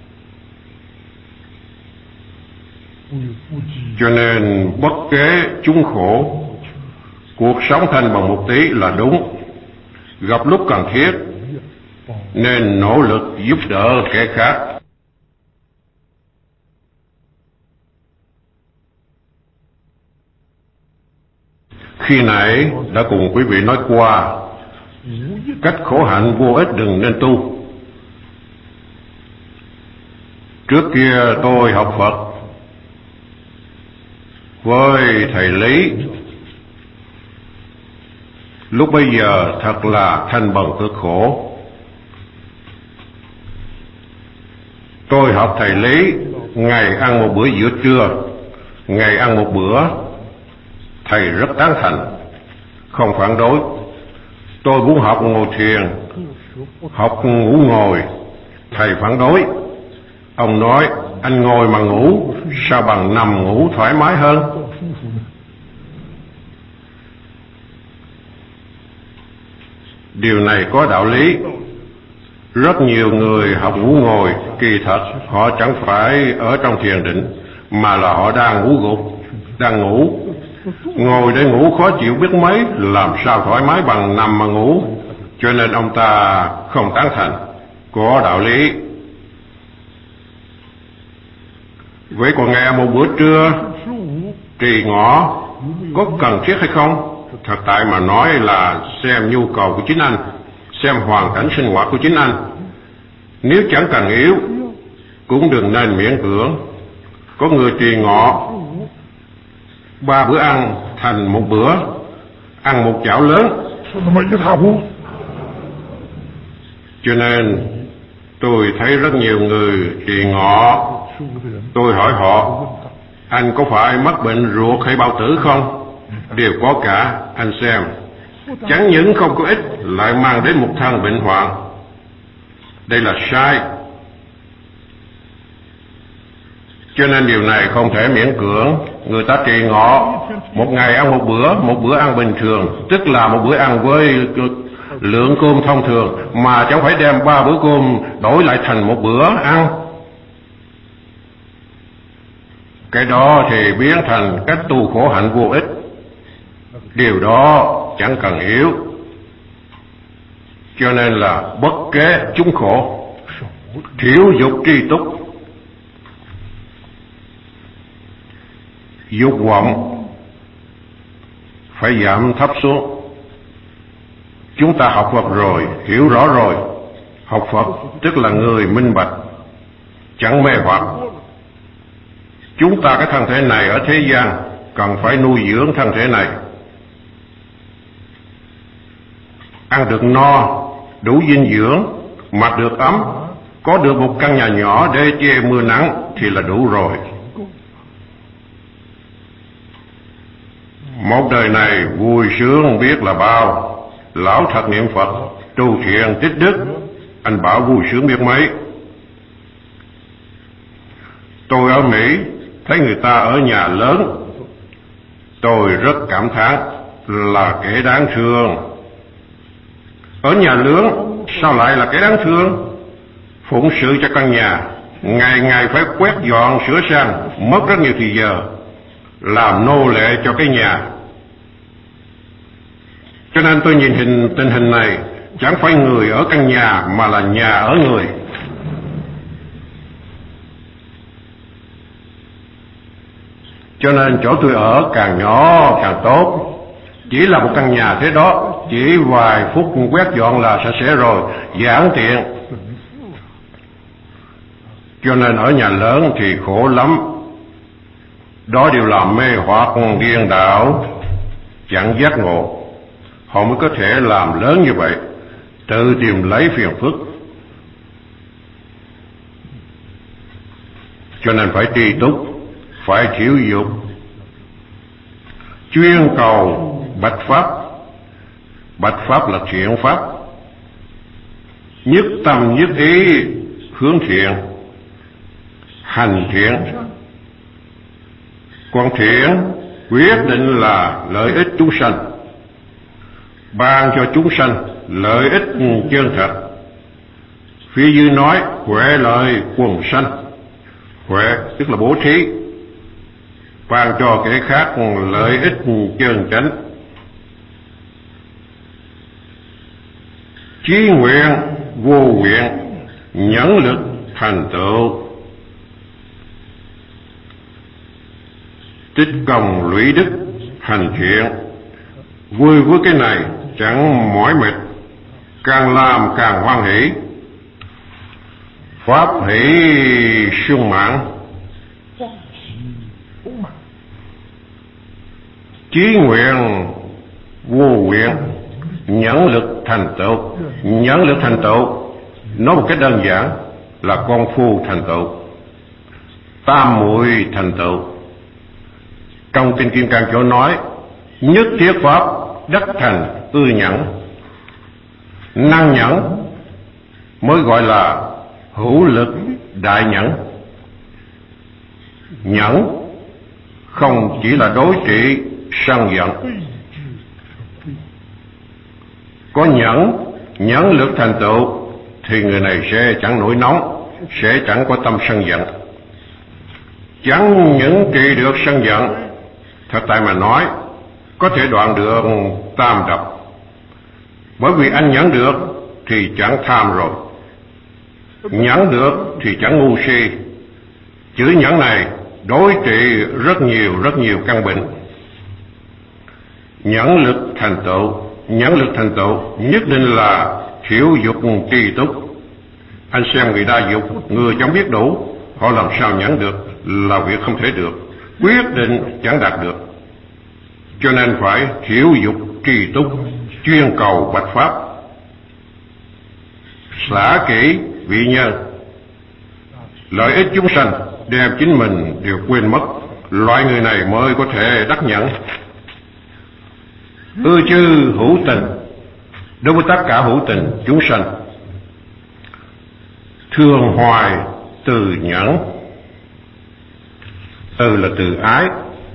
Cho nên bất kế chúng khổ, cuộc sống thành bằng một tí là đúng. Gặp lúc cần thiết nên nỗ lực giúp đỡ kẻ khác. Khi nãy đã cùng quý vị nói qua cách khổ hạnh vô ích đừng nên tu. Trước kia tôi học Phật với thầy Lý, lúc bây giờ thật là thanh bần cực khổ. Tôi học thầy Lý, ngày ăn một bữa giữa trưa, ngày ăn một bữa. Thầy rất tán thành, không phản đối. Tôi muốn học ngồi thiền, học ngủ ngồi, thầy phản đối. Ông nói, anh ngồi mà ngủ, sao bằng nằm ngủ thoải mái hơn. Điều này có đạo lý. Rất nhiều người học ngủ ngồi, kỳ thật họ chẳng phải ở trong thiền định, mà là họ đang ngủ gục, đang ngủ. Ngồi để ngủ khó chịu biết mấy, làm sao thoải mái bằng nằm mà ngủ. Cho nên ông ta không tán thành, có đạo lý. Vậy còn nghe một bữa trưa trì ngọ có cần thiết hay không? Thật tại mà nói là xem nhu cầu của chính anh, xem hoàn cảnh sinh hoạt của chính anh. Nếu chẳng cần yếu cũng đừng nên miễn cưỡng. Có người trì ngọ ba bữa ăn thành một bữa, ăn một chảo lớn. Cho nên tôi thấy rất nhiều người trì ngọ. Tôi hỏi họ, anh có phải mắc bệnh ruột hay bao tử không? Đều có cả. Anh xem, chẳng những không có ích, lại mang đến một thân bệnh hoạn. Đây là sai. Cho nên điều này không thể miễn cưỡng. Người ta trì ngọ, một ngày ăn một bữa, một bữa ăn bình thường, tức là một bữa ăn với lượng cơm thông thường, mà chẳng phải đem ba bữa cơm đổi lại thành một bữa ăn. Cái đó thì biến thành cách tu khổ hạnh vô ích. Điều đó chẳng cần yếu. Cho nên là bất kế chúng khổ, thiếu dục tri túc. Dục vọng phải giảm thấp xuống. Chúng ta học Phật rồi, hiểu rõ rồi. Học Phật tức là người minh bạch, chẳng mê hoặc. Chúng ta cái thân thể này ở thế gian cần phải nuôi dưỡng thân thể này. Ăn được no, đủ dinh dưỡng, mặc được ấm, có được một căn nhà nhỏ để che mưa nắng thì là đủ rồi. Một đời này vui sướng biết là bao. Lão thật niệm Phật, tu thiện tích đức, anh bảo vui sướng biết mấy. Tôi ở Mỹ thấy người ta ở nhà lớn, tôi rất cảm thán là kẻ đáng thương. Ở nhà lớn sao lại là kẻ đáng thương? Phụng sự cho căn nhà, ngày ngày phải quét dọn sửa sang, mất rất nhiều thời giờ, làm nô lệ cho cái nhà. Cho nên tôi nhìn hình tình hình này, chẳng phải người ở căn nhà mà là nhà ở người. Cho nên chỗ tôi ở càng nhỏ càng tốt. Chỉ là một căn nhà thế đó, chỉ vài phút quét dọn là sạch sẽ rồi, giản tiện. Cho nên ở nhà lớn thì khổ lắm. Đó đều là mê hoặc điên đảo, chẳng giác ngộ. Họ mới có thể làm lớn như vậy, tự tìm lấy phiền phức. Cho nên phải tri túc, phải thiếu dục, chuyên cầu bạch pháp. Bạch pháp là thiện pháp, nhất tâm nhất ý hướng thiện, hành thiện. Còn thiện quyết định là lợi ích chúng sanh, ban cho chúng sanh lợi ích chân thật. Phía dưới nói huệ lợi quần sanh. Huệ tức là bố thí, ban cho kẻ khác lợi ích chân chánh. Chí nguyện vô nguyện, nhẫn lực thành tựu. Tích công lũy đức, hành thiện. Vui với cái này chẳng mỏi mệt, càng làm càng hoan hỷ. Pháp hỷ sung mãn, chí nguyện vô nguyện, nhẫn lực thành tựu. Nhẫn lực thành tựu nói một cách đơn giản là công phu thành tựu, tam muội thành tựu. Trong Kinh Kim Cang chỗ nói nhất thiết pháp đắc thành ư nhẫn. Năng nhẫn mới gọi là hữu lực đại nhẫn. Nhẫn không chỉ là đối trị sân giận. Có nhẫn, nhẫn lực thành tựu thì người này sẽ chẳng nổi nóng, sẽ chẳng có tâm sân giận. Chẳng những trị được sân giận, thật tại mà nói có thể đoạn được tam độc. Bởi vì anh nhẫn được thì chẳng tham rồi, nhẫn được thì chẳng ngu si. Chữ nhẫn này đối trị rất nhiều rất nhiều căn bệnh. Nhẫn lực thành tựu, nhẫn lực thành tựu nhất định là thiếu dục tri túc. Anh xem người đa dục, người chẳng biết đủ, họ làm sao nhẫn được, là việc không thể được, quyết định chẳng đạt được. Cho nên phải thiếu dục tri túc, chuyên cầu bạch pháp. Xả kỹ vị nhân, lợi ích chúng sanh đem chính mình đều quên mất. Loại người này mới có thể đắc nhẫn. Ư chư hữu tình, đối với tất cả hữu tình chúng sanh, thường hoài từ nhẫn. Từ là từ ái,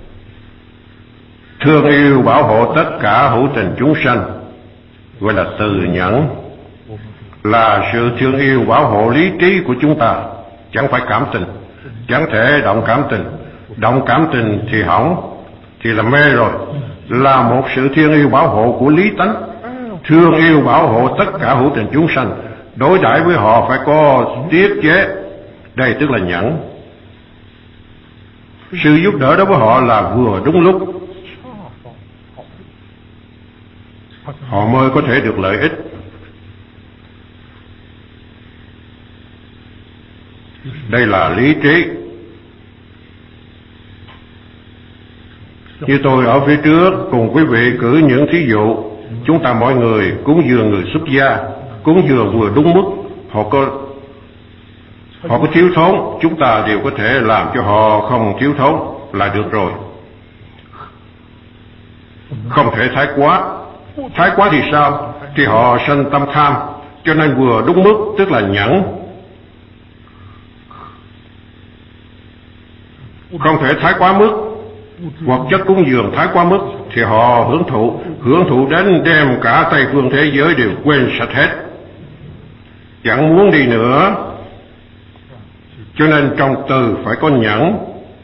thương yêu bảo hộ tất cả hữu tình chúng sanh, gọi là từ nhẫn, là sự thương yêu bảo hộ lý trí của chúng ta, chẳng phải cảm tình, chẳng thể động cảm tình. Động cảm tình thì hỏng, thì là mê rồi. Là một sự thương yêu bảo hộ của lý tánh, thương yêu bảo hộ tất cả hữu tình chúng sanh, đối đãi với họ phải có tiết chế. Đây tức là nhẫn. Sự giúp đỡ đối với họ là vừa đúng lúc, họ mới có thể được lợi ích. Đây là lý trí. Như tôi ở phía trước cùng quý vị cử những thí dụ, chúng ta mọi người cúng dường người xuất gia, cúng dường vừa đúng mức, họ có họ có thiếu thốn, chúng ta đều có thể làm cho họ không thiếu thốn là được rồi. Không thể thái quá. Thái quá thì sao? Thì họ sanh tâm tham, cho nên vừa đúng mức tức là nhẫn. Không thể thái quá mức. Vật chất cúng dường thái quá mức thì họ hưởng thụ, hưởng thụ đến đem cả Tây phương thế giới đều quên sạch hết, chẳng muốn đi nữa. Cho nên trong từ phải có nhẫn.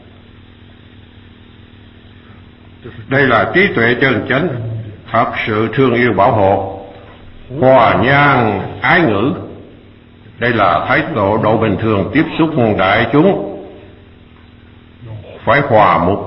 Đây là trí tuệ chân chánh, thật sự thương yêu bảo hộ, hòa nhan ái ngữ. Đây là thái độ độ bình thường tiếp xúc đại chúng, phải hòa mục.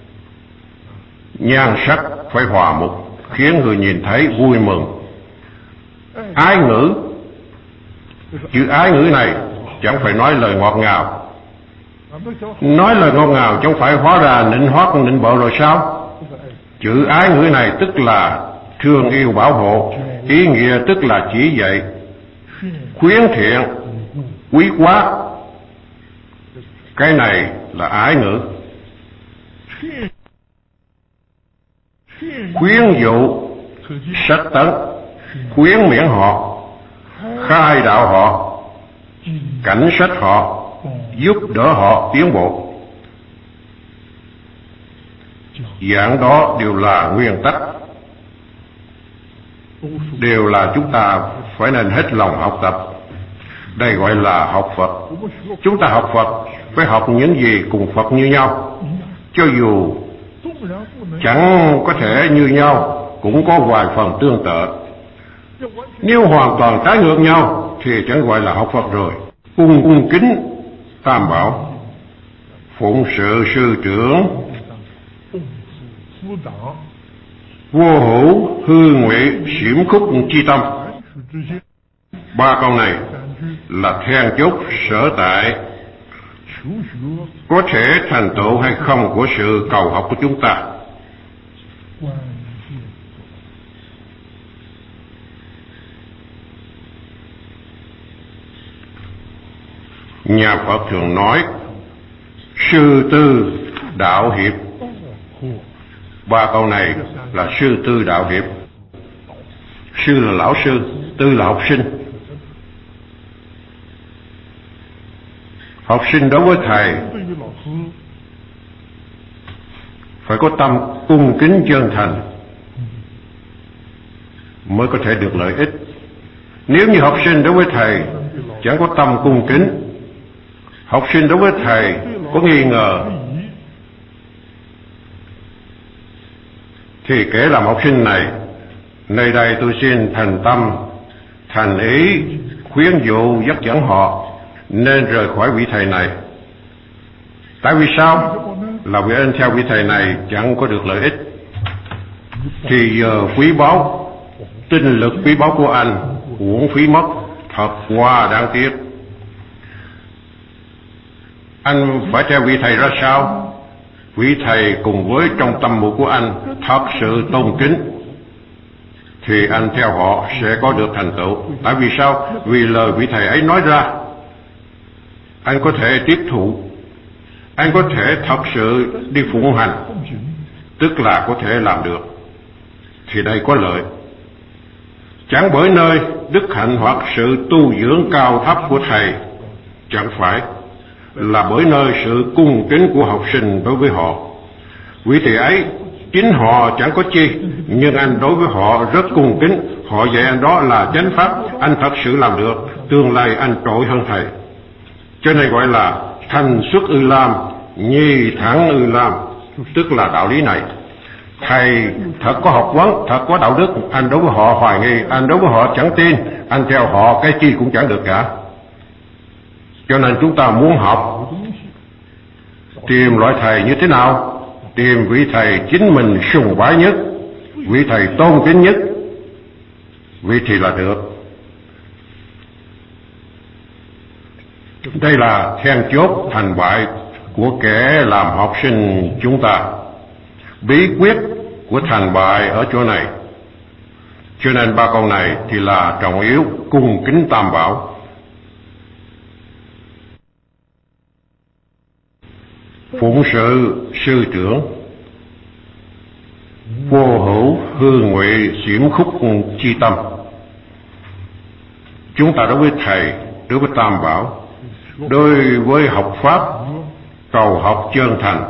Nhan sắc phải hòa mục, khiến người nhìn thấy vui mừng. Ái ngữ, chữ ái ngữ này chẳng phải nói lời ngọt ngào. Nói lời ngọt ngào chẳng phải hóa ra nịnh hót nịnh bợ rồi sao? Chữ ái ngữ này tức là thương yêu bảo hộ, ý nghĩa tức là chỉ dạy, khuyến thiện, quý quá. Cái này là ái ngữ. Khuyến dụ, sách tấn, khuyến miễn họ, khai đạo họ, cảnh sách họ, giúp đỡ họ tiến bộ. Dạng đó đều là nguyên tắc, đều là chúng ta phải nên hết lòng học tập. Đây gọi là học Phật. Chúng ta học Phật phải học những gì cùng Phật như nhau, cho dù chẳng có thể như nhau, cũng có vài phần tương tự. Nếu hoàn toàn trái ngược nhau thì chẳng gọi là học Phật rồi. Cung cung kính tam bảo, phụng sự sư trưởng, vô hữu hư ngụy xiểm khúc chi tâm. Ba câu này là then chốt sở tại có thể thành tựu hay không của sự cầu học của chúng ta. Nhà Phật thường nói sư tư đạo hiệp. Ba câu này là sư tư đạo hiệp. Sư là lão sư, tư là học sinh. Học sinh đối với thầy phải có tâm cung kính chân thành mới có thể được lợi ích. Nếu như học sinh đối với thầy chẳng có tâm cung kính, học sinh đối với thầy có nghi ngờ, thì kể làm học sinh này, nơi đây tôi xin thành tâm, thành ý, khuyến dụ dắt dẫn họ nên rời khỏi vị thầy này. Tại vì sao? Là vì anh theo vị thầy này chẳng có được lợi ích. Thì giờ quý báu, tinh lực quý báu của anh uổng phí mất, thật quá đáng tiếc. Anh phải theo vị thầy ra sao? Vị thầy cùng với trong tâm mục của anh thật sự tôn kính, thì anh theo họ sẽ có được thành tựu. Tại vì sao? Vì lời vị thầy ấy nói ra, anh có thể tiếp thụ, anh có thể thật sự đi phụng hành, tức là có thể làm được. Thì đây có lợi. Chẳng bởi nơi đức hạnh hoặc sự tu dưỡng cao thấp của thầy, chẳng phải, là bởi nơi sự cung kính của học sinh đối với họ. Vị thầy ấy, chính họ chẳng có chi, nhưng anh đối với họ rất cung kính. Họ dạy anh đó là chánh pháp, anh thật sự làm được, tương lai anh trội hơn thầy. Cho nên gọi là thành xuất ư lam, nhi thẳng ư lam, tức là đạo lý này. Thầy thật có học vấn, thật có đạo đức, anh đối với họ hoài nghi, anh đối với họ chẳng tin, anh theo họ cái chi cũng chẳng được cả. Cho nên chúng ta muốn học, tìm loại thầy như thế nào? Tìm vị thầy chính mình sùng bái nhất, vị thầy tôn kính nhất, vị thì là được. Đây là then chốt thành bại của kẻ làm học sinh chúng ta. Bí quyết của thành bại ở chỗ này. Cho nên ba câu này thì là trọng yếu, cung kính tam bảo. Phụng sự sư trưởng, vô hữu hư ngụy xiểm khúc chi tâm. Chúng ta đối với thầy, đối với tam bảo, đối với học pháp, cầu học chân thành,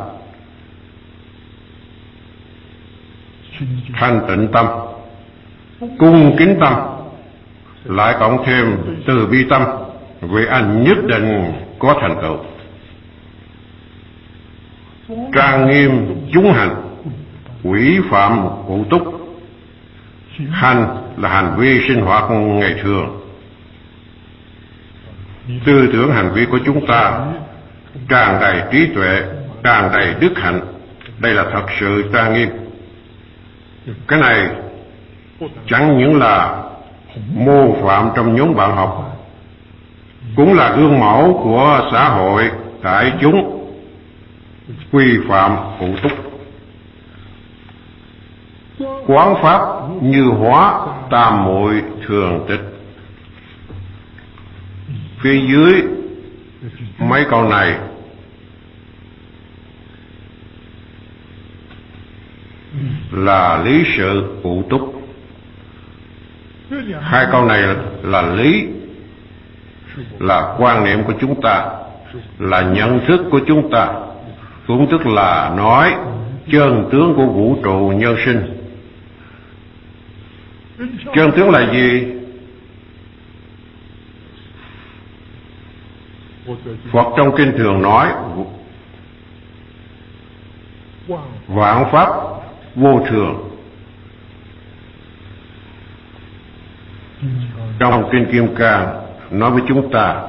thanh tịnh tâm, cung kính tâm, lại cộng thêm từ bi tâm, vì anh nhất định có thành tựu. Trang nghiêm chúng hành, quỷ phạm cụ túc. Hành là hành vi sinh hoạt ngày thường. Tư tưởng hành vi của chúng ta tràn đầy trí tuệ, tràn đầy đức hạnh. Đây là thật sự trang nghiêm. Cái này chẳng những là mô phạm trong nhóm bạn học, cũng là gương mẫu của xã hội đại chúng, quy phạm phụ túc. Quán pháp như hóa tam muội thường tịch. Phía dưới mấy câu này là lý sự phụ túc. Hai câu này là lý, là quan niệm của chúng ta, là nhận thức của chúng ta, cũng tức là nói chân tướng của vũ trụ nhân sinh. Chân tướng là gì? Phật trong kinh thường nói vạn pháp vô thường. Trong kinh Kim Cang nói với chúng ta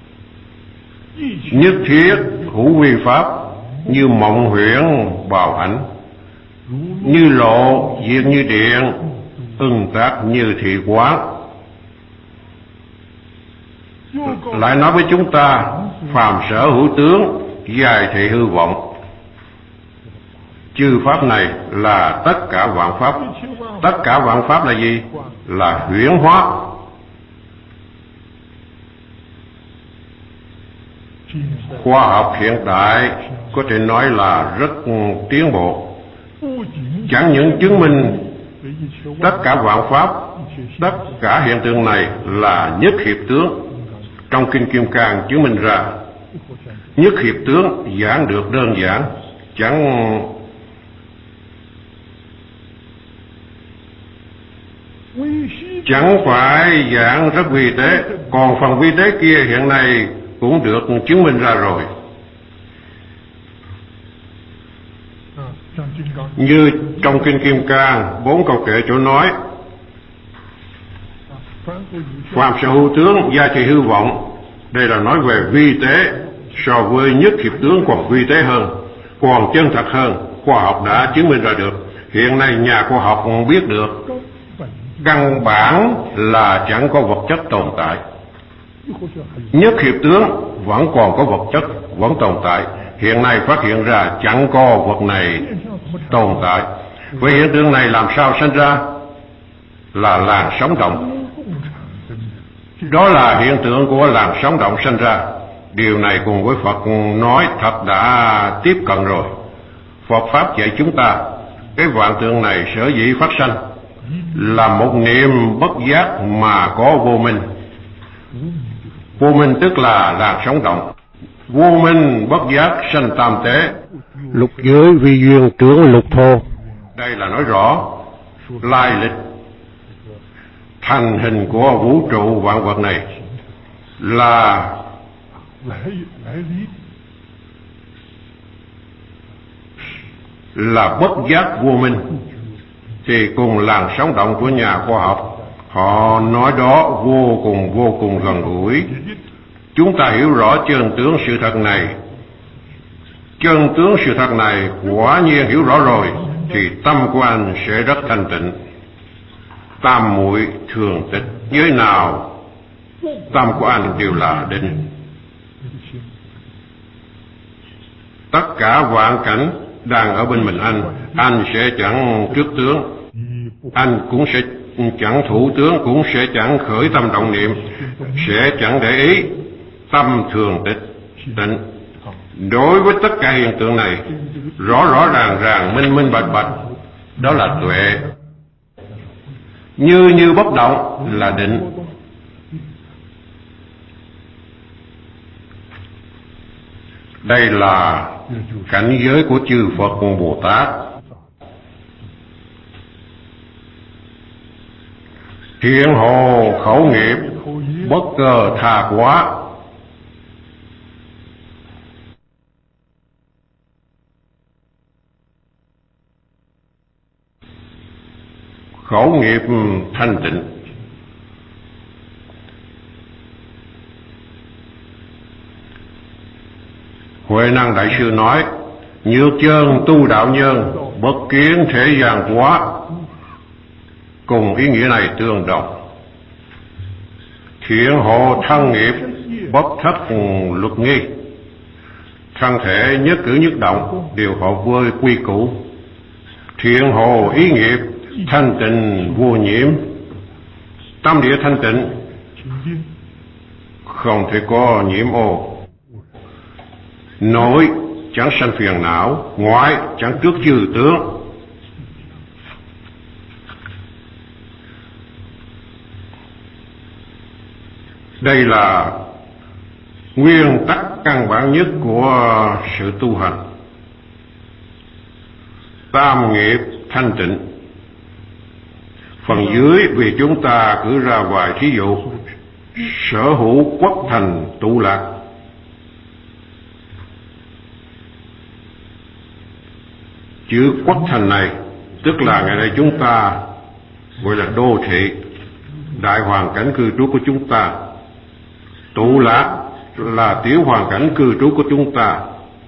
nhất thiết hữu vi pháp, như mộng huyễn bào ảnh, như lộ diệt như điện, ưng tác như thị quán. Lại nói với chúng ta phàm sở hữu tướng, dài thị hư vọng. Chư pháp này là tất cả vạn pháp. Tất cả vạn pháp là gì? Là huyễn hóa. Khoa học hiện đại có thể nói là rất tiến bộ. Chẳng những chứng minh tất cả vạn pháp, tất cả hiện tượng này là nhất hiệp tướng. Trong kinh Kim Cang chứng minh ra nhất hiệp tướng giảng được đơn giản, chẳng chẳng phải giảng rất vi tế. Còn phần vi tế kia hiện nay cũng được chứng minh ra rồi. Như trong kinh Kim Cang bốn câu kệ chỗ nói phàm sở hữu tướng, gia trì hư vọng. Đây là nói về vi tế, so với nhất hiệp tướng còn vi tế hơn, còn chân thật hơn. Khoa học đã chứng minh ra được. Hiện nay nhà khoa học biết được căn bản là chẳng có vật chất tồn tại. Nhất hiệp tướng vẫn còn có vật chất, vẫn tồn tại. Hiện nay phát hiện ra chẳng có vật này tồn tại. Vậy hiện tượng này làm sao sinh ra? Là làn sóng động. Đó là hiện tượng của làn sóng động sinh ra. Điều này cùng với Phật nói thật đã tiếp cận rồi. Phật Pháp dạy chúng ta cái vạn tượng này sở dĩ phát sanh là một niệm bất giác mà có vô minh. Vô minh tức là làn sóng động. vô minh bất giác sanh tam tế. Lục giới vi duyên trưởng lục thô. Đây là nói rõ lai lịch thành hình của vũ trụ vạn vật này là là bất giác vô minh. Thì cùng làn sóng động của nhà khoa học, họ nói đó vô cùng vô cùng gần gũi. Chúng ta hiểu rõ chân tướng sự thật này. Chân tướng sự thật này quả nhiên hiểu rõ rồi, thì tâm của anh sẽ rất thanh tịnh. Tam muội thường tịch, giới nào tâm của anh đều là định. Tất cả vạn cảnh đang ở bên mình anh, anh sẽ chẳng trước tướng, anh cũng sẽ chẳng thủ tướng, cũng sẽ chẳng khởi tâm động niệm, sẽ chẳng để ý. Tâm thường tịch tịnh. Đối với tất cả hiện tượng này, rõ rõ ràng ràng, minh minh bạch bạch, đó là tuệ. Như như bất động là định. Đây là cảnh giới của chư Phật Bồ Tát. Thiện hồ khẩu nghiệp, bất cơ tha quá. Khẩu nghiệp thanh tịnh. Huệ Năng Đại Sư nói, nhược chân tu đạo nhân, bất kiến thể gian quá. Cùng ý nghĩa này tương đồng. Thiện hộ thân nghiệp, bất thất luật nghi. Thân thể nhất cử nhất động đều hợp với quy củ. Thiện hộ ý nghiệp, thanh tịnh vô nhiễm. Tâm địa thanh tịnh, không thể có nhiễm ô. Nội chẳng sanh phiền não, ngoại chẳng trước chư tướng. Đây là nguyên tắc căn bản nhất của sự tu hành. Tam nghiệp thanh tịnh. Phần dưới vì chúng ta cử ra vài thí dụ. Sở hữu quốc thành tụ lạc. Chữ quốc thành này tức là ngày nay chúng ta gọi là đô thị, đại hoàn cảnh cư trú của chúng ta. Tụ lạc là tiểu hoàn cảnh cư trú của chúng ta.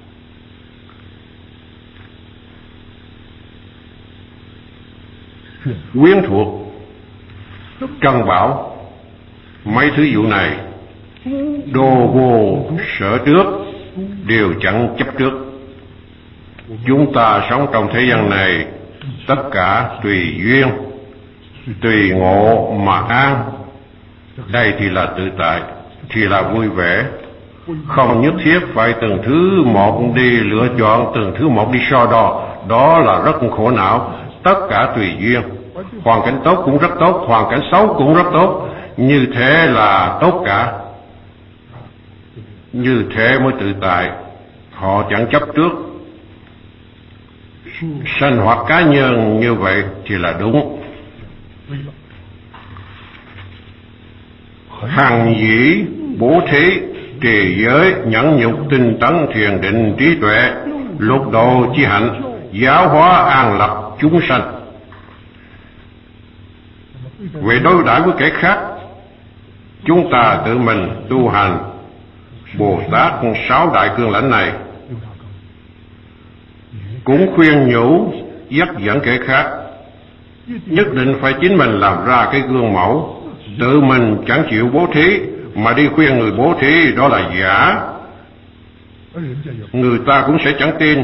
Quyến thuộc, trân bảo, mấy thứ vụ này đô vô sở trước, đều chẳng chấp trước. Chúng ta sống trong thế gian này, tất cả tùy duyên, tùy ngộ mà an. Đây thì là tự tại, thì là vui vẻ. Không nhất thiết phải từng thứ một đi lựa chọn, từng thứ một đi so đo. Đó là rất khổ não. Tất cả tùy duyên. Hoàn cảnh tốt cũng rất tốt, hoàn cảnh xấu cũng rất tốt. Như thế là tốt cả. Như thế mới tự tại. Họ chẳng chấp trước. Sinh hoạt cá nhân như vậy thì là đúng. Hằng dĩ bố thí, trì giới, nhẫn nhục, tinh tấn, thiền định, trí tuệ, lục độ chi hạnh, giáo hóa an lập chúng sanh. Về đối đãi với kẻ khác, chúng ta tự mình tu hành Bồ Tát sáu đại cương lãnh này, cũng khuyên nhủ dắt dẫn kẻ khác. Nhất định phải chính mình làm ra cái gương mẫu. Tự mình chẳng chịu bố thí mà đi khuyên người bố thí, đó là giả. Người ta cũng sẽ chẳng tin.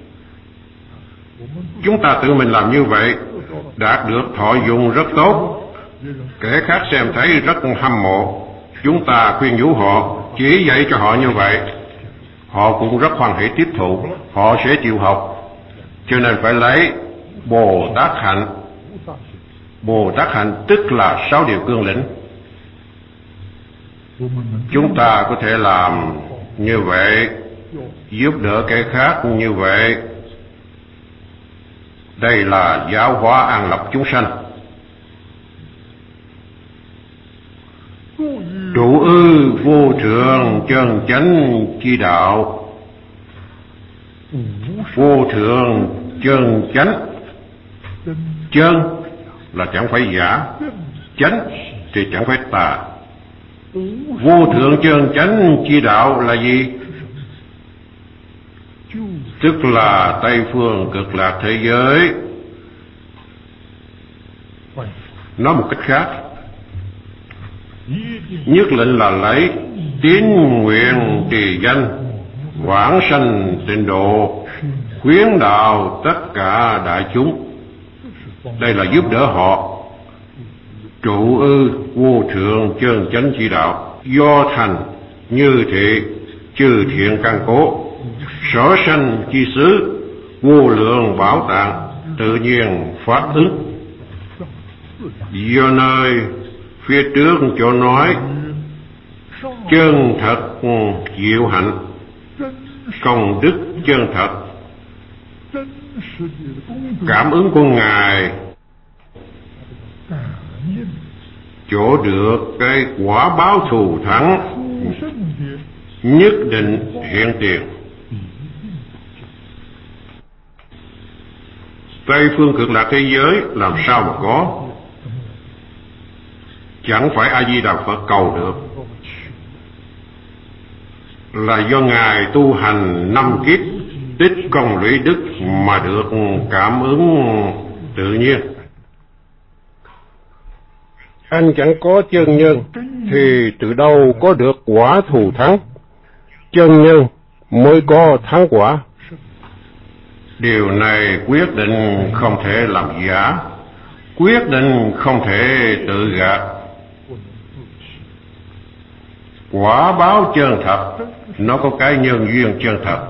Chúng ta tự mình làm như vậy, đạt được thọ dụng rất tốt. Kẻ khác xem thấy rất hâm mộ. Chúng ta khuyên nhủ họ, chỉ dạy cho họ như vậy, họ cũng rất hoan hỷ tiếp thụ, họ sẽ chịu học. Cho nên phải lấy Bồ Tát hạnh. Bồ Tát hạnh tức là sáu điều cương lĩnh. Chúng ta có thể làm như vậy, giúp đỡ kẻ khác như vậy. Đây là giáo hóa an lập chúng sanh. Trụ ư vô thượng chân chánh chi đạo. Vô thượng chân chánh. Chân là chẳng phải giả, chánh thì chẳng phải tà. Vô thượng chân chánh chi đạo là gì? Tức là Tây phương cực lạc thế giới. Nói một cách khác, nhất lệnh là lấy tín nguyện trì danh, vãng sanh tịnh độ, khuyến đạo tất cả đại chúng. Đây là giúp đỡ họ. Trụ ư vô thượng chân chánh chi đạo, do thành như thị chư thiện căn cố, sở sanh chi xứ, vô lượng bảo tạng tự nhiên phát ứng. Do nơi phía trước chỗ nói chân thật diệu hạnh, công đức chân thật, cảm ứng của Ngài chỗ được cái quả báo thù thắng nhất định hiện tiền. Tây phương cực lạc thế giới làm sao mà có? Chẳng phải A Di Đà Phật cầu được, là do Ngài tu hành năm kiếp tích công lũy đức mà được cảm ứng tự nhiên. Anh chẳng có chân nhân thì từ đâu có được quả thù thắng? Chân nhân mới có thắng quả. Điều này quyết định không thể làm giả, quyết định không thể tự gạt. Quả báo chân thật, nó có cái nhân duyên chân thật.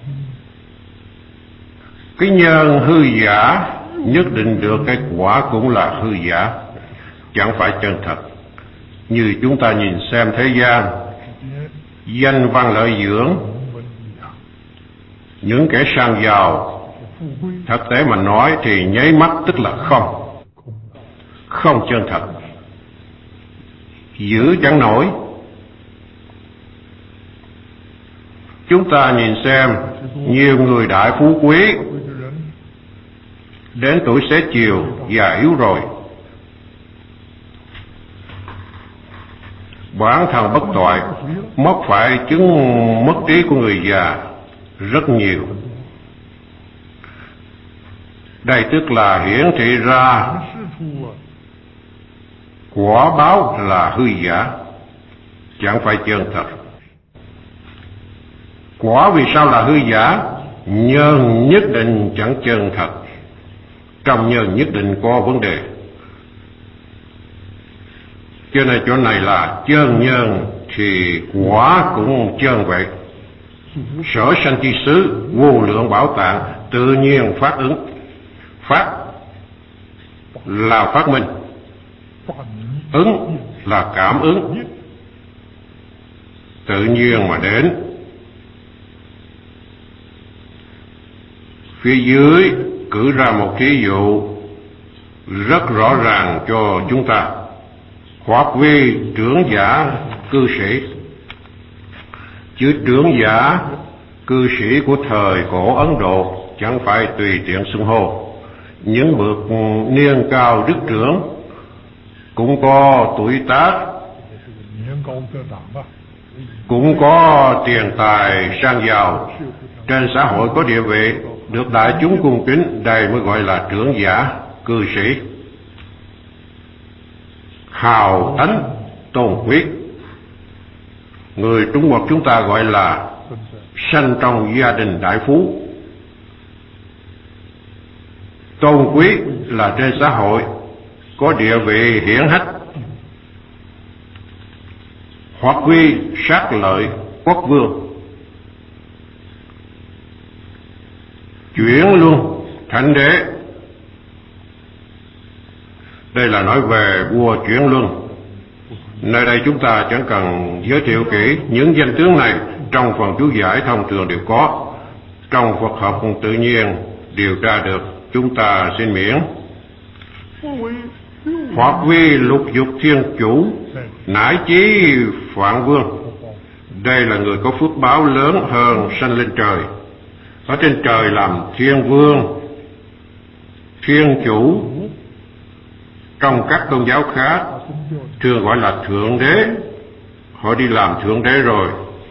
Cái nhân hư giả nhất định được cái quả cũng là hư giả, chẳng phải chân thật. Như chúng ta nhìn xem thế gian, danh văn lợi dưỡng, những kẻ sang giàu, thực tế mà nói thì nháy mắt tức là không, không chân thật, giữ chẳng nổi. Chúng ta nhìn xem, nhiều người đại phú quý, đến tuổi xế chiều, già yếu rồi, bản thân bất toại, mất phải chứng mất trí của người già rất nhiều. Đây tức là hiển thị ra quả báo là hư giả, chẳng phải chân thật. Quả vì sao là hư giả? Nhân nhất định chẳng chân thật, trong nhân nhất định có vấn đề. Cho nên chỗ này là chân nhân thì quả cũng chân vậy. Sở sanh chi xứ, vô lượng bảo tạng tự nhiên phát ứng. Phát là phát minh, ứng là cảm ứng, tự nhiên mà đến. Phía dưới cử ra một thí dụ rất rõ ràng cho chúng ta. Hoặc vi trưởng giả cư sĩ. Chữ trưởng giả cư sĩ của thời cổ Ấn Độ chẳng phải tùy tiện xưng hô. Những bậc niên cao đức trưởng cũng có tuổi tác, cũng có tiền tài sang giàu, trên xã hội có địa vị, được đại chúng cung kính, đây mới gọi là trưởng giả cư sĩ. Hào tánh tôn quý, người Trung Quốc chúng ta gọi là sanh trong gia đình đại phú. Tôn quý là trên xã hội có địa vị hiển hách. Hoặc quy sát lợi quốc vương, chuyển luân thánh đế. Đây là nói về vua chuyển luân. Nơi đây chúng ta chẳng cần giới thiệu kỹ, những danh tướng này trong phần chú giải thông thường đều có, trong Phật học tự nhiên điều tra được, chúng ta xin miễn. Hoặc vì lục dục thiên chủ, nải chí Phạn Vương. Đây là người có phước báo lớn hơn sanh lên trời. Ở trên trời làm thiên vương, thiên chủ. Trong các tôn giáo khác thường gọi là thượng đế. Họ đi làm thượng đế rồi.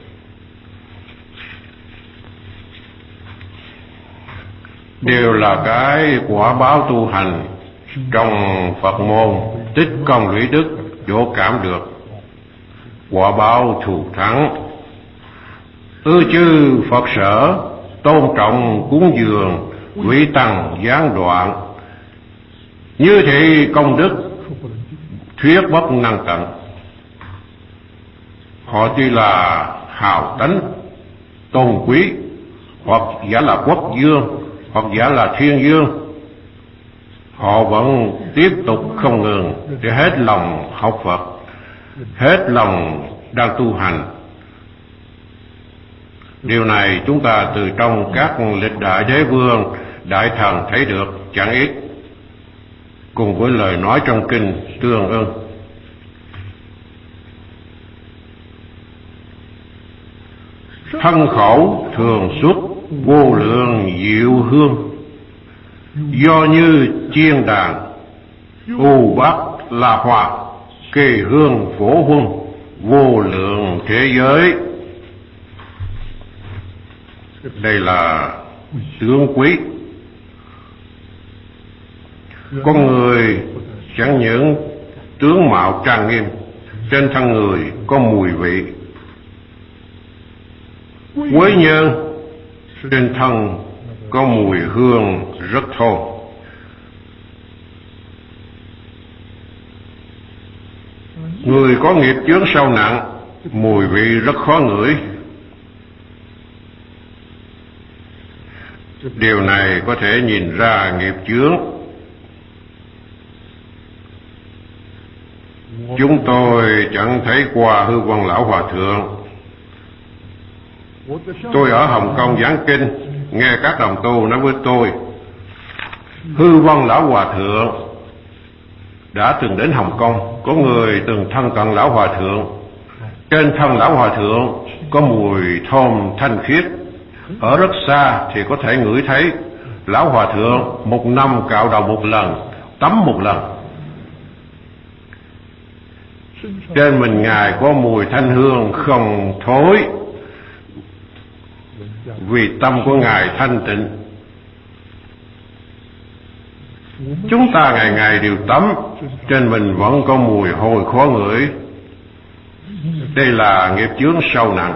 Đều là cái quả báo tu hành. Trong Phật môn tích công lũy đức, chỗ cảm được quả báo thù thắng. Ư chư Phật sở, tôn trọng cúng dường, quý tăng giáng đoạn. Như thị công đức, thuyết bất năng tận. Họ tuy là hào tánh, tôn quý, hoặc giả là quốc vương, hoặc giả là thiên vương, họ vẫn tiếp tục không ngừng để hết lòng học Phật, hết lòng đang tu hành. Điều này chúng ta từ trong các lịch đại đế vương, đại thần thấy được chẳng ít, cùng với lời nói trong kinh tương ưng. Thân khẩu thường xuất vô lượng diệu hương, do như chiên đàn u bát la hoa, kê hương phổ huân vô lượng thế giới. Đây là tướng quý. Con người chẳng những tướng mạo trang nghiêm, trên thân người có mùi vị. Quế nhân trên thân có mùi hương rất thơm. Người có nghiệp chướng sâu nặng, mùi vị rất khó ngửi. Điều này có thể nhìn ra nghiệp chướng. Chúng tôi chẳng thấy qua Hư Vân Lão Hòa Thượng. Tôi ở Hồng Kông giảng kinh, nghe các đồng tu nói với tôi, Hư Vân Lão Hòa Thượng đã từng đến Hồng Kông, có người từng thân cận Lão Hòa Thượng. Trên thân Lão Hòa Thượng có mùi thơm thanh khiết, ở rất xa thì có thể ngửi thấy. Lão Hòa Thượng một năm cạo đầu một lần, tắm một lần. Trên mình Ngài có mùi thanh hương không thối, vì tâm của Ngài thanh tịnh. Chúng ta ngày ngày đều tắm, trên mình vẫn có mùi hôi khó ngửi. Đây là nghiệp chướng sâu nặng.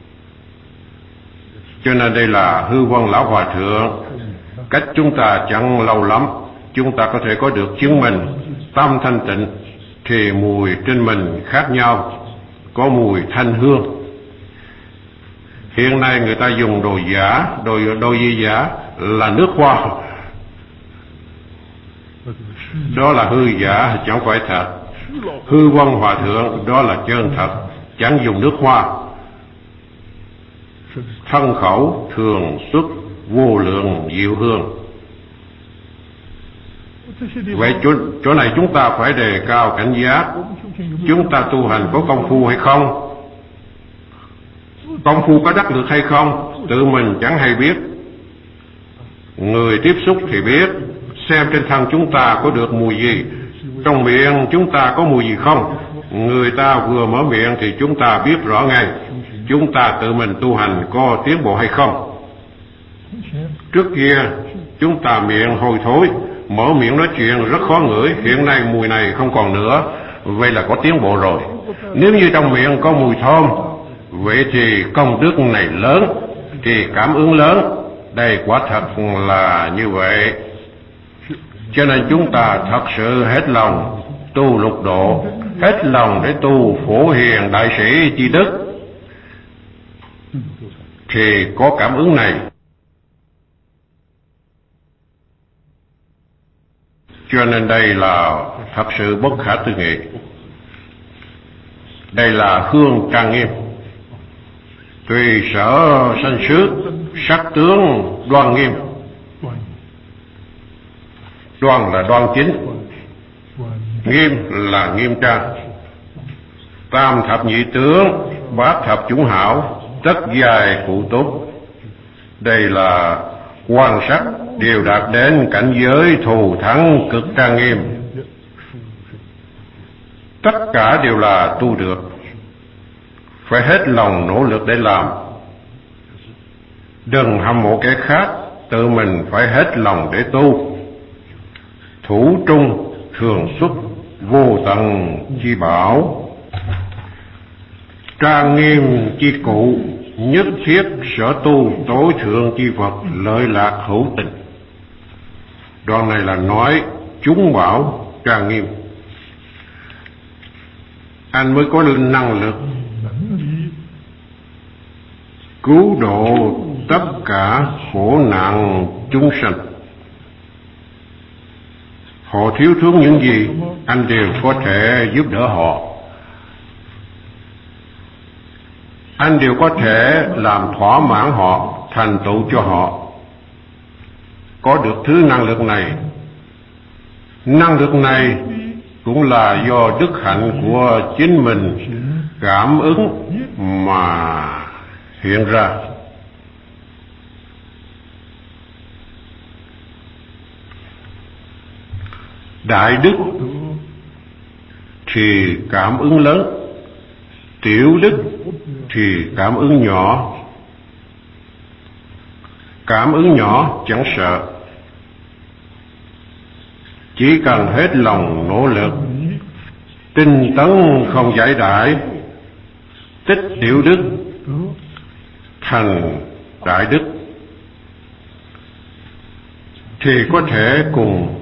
Cho nên đây là Hư Vân Lão Hòa Thượng. Cách chúng ta chẳng lâu lắm, chúng ta có thể có được chứng minh tâm thanh tịnh, thì mùi trên mình khác nhau, có mùi thanh hương. Hiện nay người ta dùng đồ giả, đồ, đồ gì giả là nước hoa. Đó là hư giả, chẳng phải thật. Hư Vân Hòa Thượng đó là chân thật, chẳng dùng nước hoa. Thân khẩu thường xuất vô lượng diệu hương. Vậy chỗ, chỗ này chúng ta phải đề cao cảnh giác. Chúng ta tu hành có công phu hay không? Công phu có đắc lực hay không? Tự mình chẳng hay biết. Người tiếp xúc thì biết. Xem trên thân chúng ta có được mùi gì, trong miệng chúng ta có mùi gì không. Người ta vừa mở miệng thì chúng ta biết rõ ngay chúng ta tự mình tu hành có tiến bộ hay không. Trước kia chúng ta miệng hôi thối, mở miệng nói chuyện rất khó ngửi. Hiện nay mùi này không còn nữa, vậy là có tiến bộ rồi. Nếu như trong miệng có mùi thơm, vậy thì công đức này lớn, thì cảm ứng lớn. Đây quả thật là như vậy. Cho nên chúng ta thật sự hết lòng tu lục độ, hết lòng để tu phổ hiền đại sĩ chi đức, thì có cảm ứng này. Cho nên đây là thật sự bất khả tư nghị. Đây là hương trang nghiêm. Tùy sở sanh sức, sắc tướng đoan nghiêm. Đoan là đoan chính, nghiêm là nghiêm trang. Tam thập nhị tướng, bát thập chủng hảo, tất dài cụ tốt. Đây là quan sát đều đạt đến cảnh giới thù thắng cực trang nghiêm. Tất cả đều là tu được, phải hết lòng nỗ lực để làm. Đừng hâm mộ kẻ khác, tự mình phải hết lòng để tu. Thủ trung thường xuất, vô tận chi bảo. Trang nghiêm chi cụ, nhất thiết sở tu tối thượng chi Phật, lợi lạc hữu tình. Đoạn này là nói chúng bảo trang nghiêm. Anh mới có năng lực cứu độ tất cả khổ nạn chúng sanh. Họ thiếu thốn những gì, anh đều có thể giúp đỡ họ. Anh đều có thể làm thỏa mãn họ, thành tựu cho họ. Có được thứ năng lực này. Năng lực này cũng là do đức hạnh của chính mình cảm ứng mà hiện ra. Đại đức thì cảm ứng lớn, tiểu đức thì cảm ứng nhỏ. Cảm ứng nhỏ chẳng sợ, chỉ cần hết lòng nỗ lực, tinh tấn không giải đãi, tích tiểu đức thành đại đức, thì có thể cùng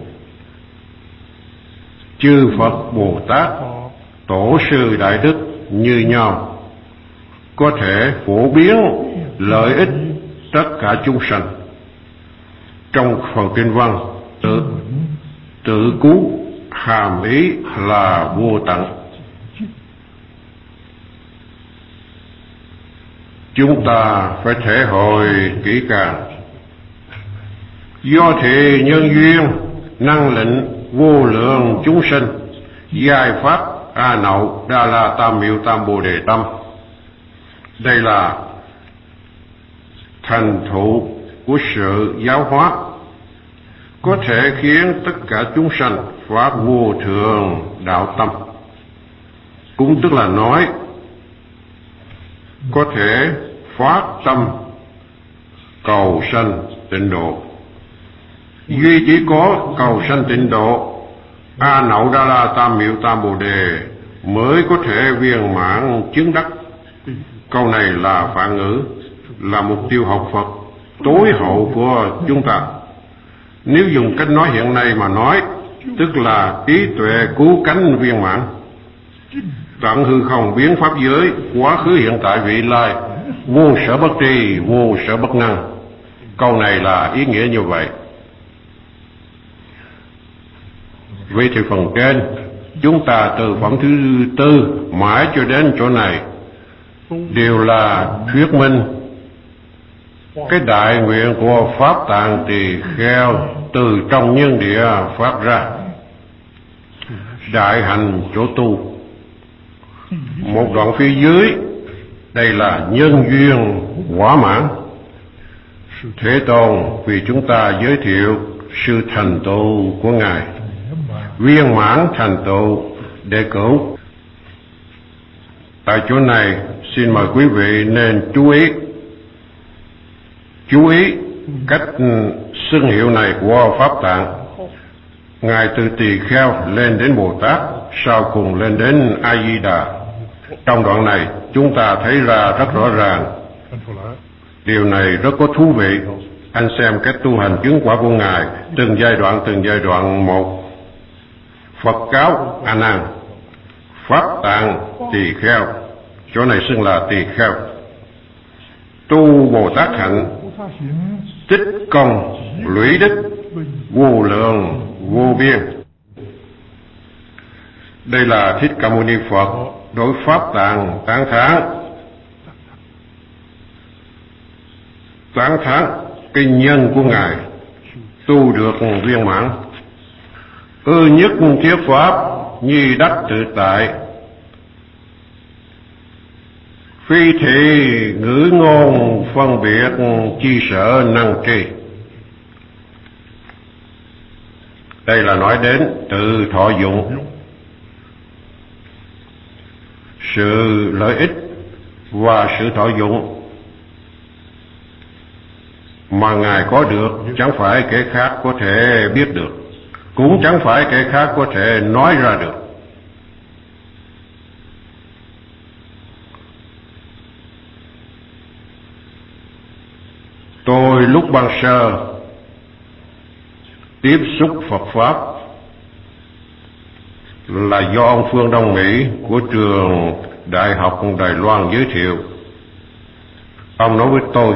chư Phật Bồ Tát, tổ sư đại đức như nhau, có thể phổ biến lợi ích tất cả chúng sanh. Trong phần kinh văn tự tự cứu hàm ý là vô tận. Chúng ta phải thể hội kỹ càng. Do thị nhân duyên năng lệnh vô lượng chúng sinh, giai pháp A Nậu Đa La Tam Miệu Tam Bồ Đề Tâm. Đây là thành thụ của sự giáo hóa, có thể khiến tất cả chúng sanh phát vô thượng đạo tâm. Cũng tức là nói có thể phát tâm cầu sanh tịnh độ. Duy chỉ có cầu sanh tịnh độ, A Nậu Đa La Tam Miệu Tam Bồ Đề mới có thể viên mãn chứng đắc. Câu này là phạn ngữ, là mục tiêu học Phật tối hậu của chúng ta. Nếu dùng cách nói hiện nay mà nói, tức là trí tuệ cứu cánh viên mãn, tận hư không biến pháp giới, quá khứ hiện tại vị lai, vô sở bất tri, vô sở bất năng. Câu này là ý nghĩa như vậy. Vậy thì phần trên chúng ta từ phẩm thứ tư mãi cho đến chỗ này đều là thuyết minh cái đại nguyện của Pháp Tạng Tỳ Kheo từ trong nhân địa phát ra, đại hành chỗ tu. Một đoạn phía dưới, đây là nhân duyên quả mãn. Thế Tôn vì chúng ta giới thiệu sự thành tựu của Ngài, viên mãn thành tựu để cứu. Tại chỗ này xin mời quý vị nên chú ý chú ý cách xưng hiệu này của Pháp Tạng. Ngài từ Tỳ Kheo lên đến Bồ Tát, sau cùng lên đến A Di Đà. Trong đoạn này chúng ta thấy ra rất rõ ràng. Điều này rất có thú vị. Anh xem cách tu hành chứng quả của Ngài từng giai đoạn từng giai đoạn một. Phật cáo A Nan, Pháp Tạng Tỳ Kheo, chỗ này xưng là Tỳ Kheo. Tu Bồ Tát hạnh, tích công lũy đức, vô lượng vô biên. Đây là Thích Ca Mâu Ni Phật đối pháp tạng tán thán, tán thán cái nhân của ngài tu được viên mãn. Ư nhất thiết pháp nhi đắc tự tại, phi thị ngữ ngôn phân biệt chi sở năng tri. Đây là nói đến tự thọ dụng, sự lợi ích và sự thọ dụng mà ngài có được chẳng phải kẻ khác có thể biết được, cũng chẳng phải kẻ khác có thể nói ra được. Tôi lúc ban sơ tiếp xúc Phật Pháp là do ông Phương Đông Mỹ của trường Đại học Đài Loan giới thiệu. Ông nói với tôi,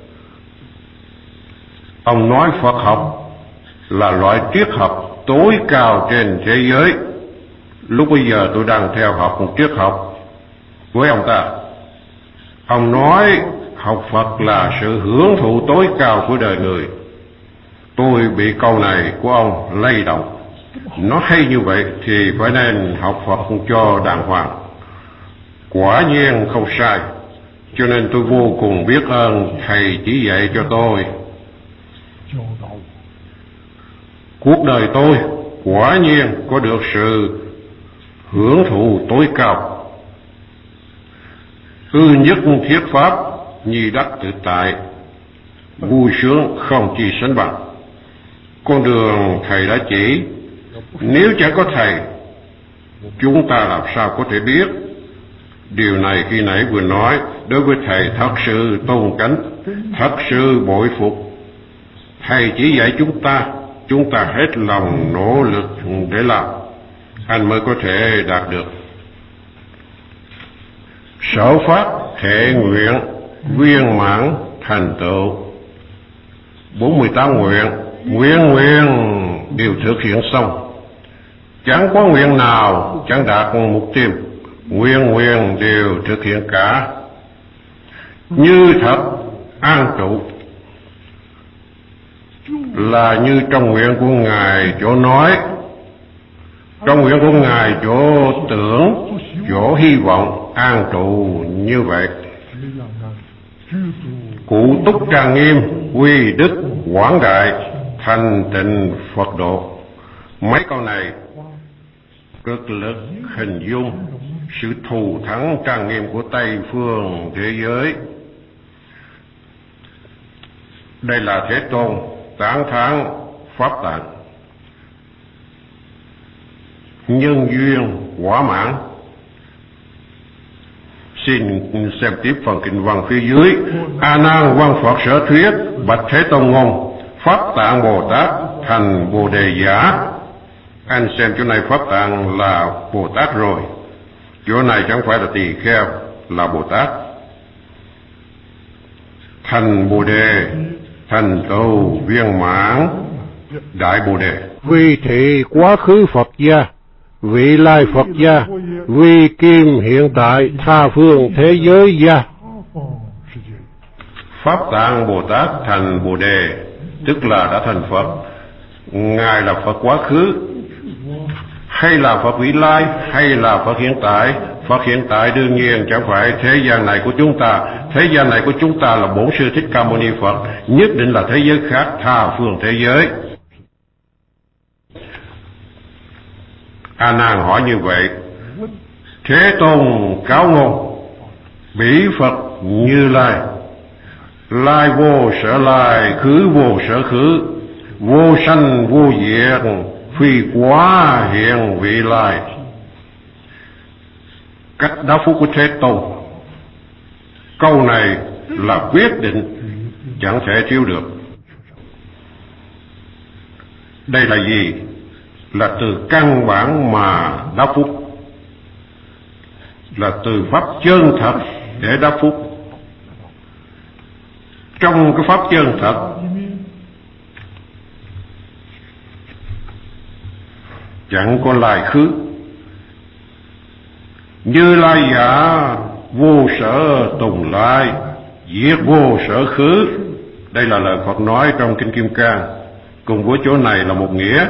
ông nói Phật học là loại triết học tối cao trên thế giới. Lúc bây giờ tôi đang theo học một triết học với ông ta. Ông nói học Phật là sự hưởng thụ tối cao của đời người. Tôi bị câu này của ông lay động. Nó hay như vậy thì phải nên học Phật cho đàng hoàng. Quả nhiên không sai. Cho nên tôi vô cùng biết ơn thầy chỉ dạy cho tôi. Cuộc đời tôi quả nhiên có được sự hưởng thụ tối cao. Ư nhất thiết pháp nhi đắc tự tại, vui sướng không chi sánh bằng. Con đường thầy đã chỉ, nếu chẳng có thầy, chúng ta làm sao có thể biết. Điều này khi nãy vừa nói, đối với thầy thật sự tôn kính, thật sự bội phục. Thầy chỉ dạy chúng ta, chúng ta hết lòng nỗ lực để làm, anh mới có thể đạt được. Sở pháp thệ nguyện viên mãn thành tựu. bốn mươi tám nguyện, nguyện nguyện đều thực hiện xong. Chẳng có nguyện nào chẳng đạt mục tiêu, nguyện nguyện đều thực hiện cả. Như thật an trụ là như trong nguyện của Ngài chỗ nói, trong nguyện của Ngài chỗ tưởng, chỗ hy vọng an trụ như vậy. Cụ túc trang nghiêm, quy đức quảng đại, thành tịnh Phật độ. Mấy câu này cực lực hình dung sự thù thắng trang nghiêm của Tây phương thế giới. Đây là Thế Tôn tán thán pháp tạng. Nhân duyên quả mãn. Xin xem tiếp phần kinh văn phía dưới. A Nan văn Phật sở thuyết, bạch Thế Tôn ngôn, pháp tạng Bồ Tát thành Bồ Đề giả. Anh xem chỗ này pháp tạng là Bồ Tát rồi, chỗ này chẳng phải là tỳ kheo, là Bồ Tát. Thành Bồ Đề, thành tựu viên mãn đại Bồ Đề. Vì thị quá khứ Phật gia, vị lai Phật gia, vì kim hiện tại tha phương thế giới gia. Pháp tạng Bồ Tát thành Bồ Đề, tức là đã thành Phật. Ngài là Phật quá khứ, hay là Phật vị lai, hay là Phật hiện tại? Phật hiện tại đương nhiên chẳng phải thế gian này của chúng ta. Thế gian này của chúng ta là Bổn Sư Thích Ca Mâu Ni Phật, nhất định là thế giới khác, tha phương thế giới. A Nan hỏi như vậy. Thế Tôn cáo ngôn, bỉ Phật Như Lai, lai vô sở lai, khứ vô sở khứ, vô sanh vô diệt, phi quá hiện vị lai. Cách đáo phúc của Thế Tôn, câu này là quyết định, chẳng thể thiếu được. Đây là gì? Là từ căn bản mà đáo phúc, là từ pháp chân thật để đáo phúc. Trong cái pháp chân thật chẳng có lai khứ, Như Lai giả vô sở tùng lai, diệt vô sở khứ. Đây là lời Phật nói trong Kinh Kim Cang, cùng với chỗ này là một nghĩa.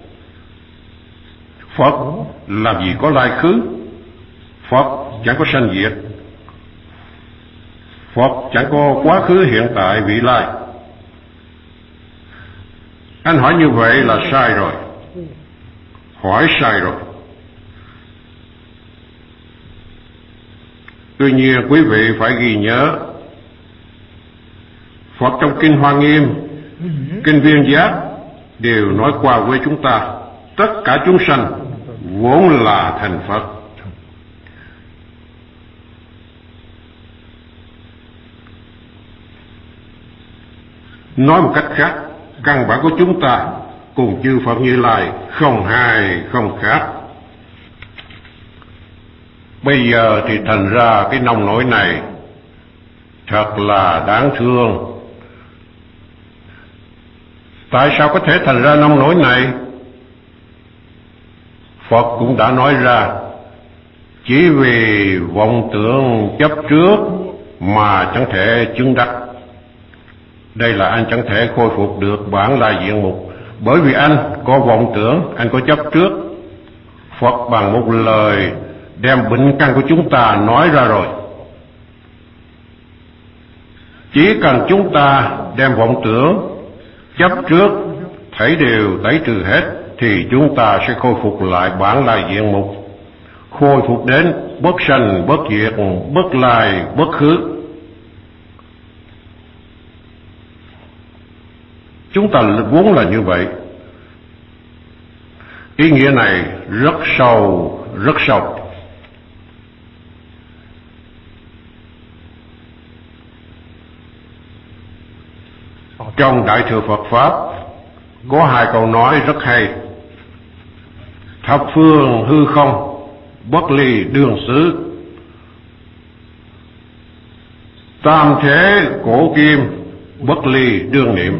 Phật làm gì có lai khứ, Phật chẳng có sanh diệt, Phật chẳng có quá khứ hiện tại vị lai. Anh hỏi như vậy là sai rồi, hỏi sai rồi. Tuy nhiên quý vị phải ghi nhớ, Phật trong Kinh Hoa Nghiêm, Kinh Viên Giác đều nói qua với chúng ta, tất cả chúng sanh vốn là thành Phật. Nói một cách khác, căn bản của chúng ta cùng chư Phật Như Lai không hai không khác. Bây giờ thì thành ra cái nông nổi này thật là đáng thương. Tại sao có thể thành ra nông nổi này? Phật cũng đã nói ra, chỉ vì vọng tưởng chấp trước mà chẳng thể chứng đắc. Đây là anh chẳng thể khôi phục được bản lai diện mục, bởi vì anh có vọng tưởng, anh có chấp trước. Phật bằng một lời đem bệnh căn của chúng ta nói ra rồi. Chỉ cần chúng ta đem vọng tưởng, chấp trước thảy đều tẩy trừ hết, thì chúng ta sẽ khôi phục lại bản lai diện mục, khôi phục đến bất sanh, bất diệt, bất lai, bất khứ. Chúng ta vốn là như vậy. Ý nghĩa này rất sâu, rất sâu. Trong Đại Thừa Phật Pháp có hai câu nói rất hay. Thập phương hư không, bất ly đương xứ. Tam thế cổ kim, bất ly đương niệm.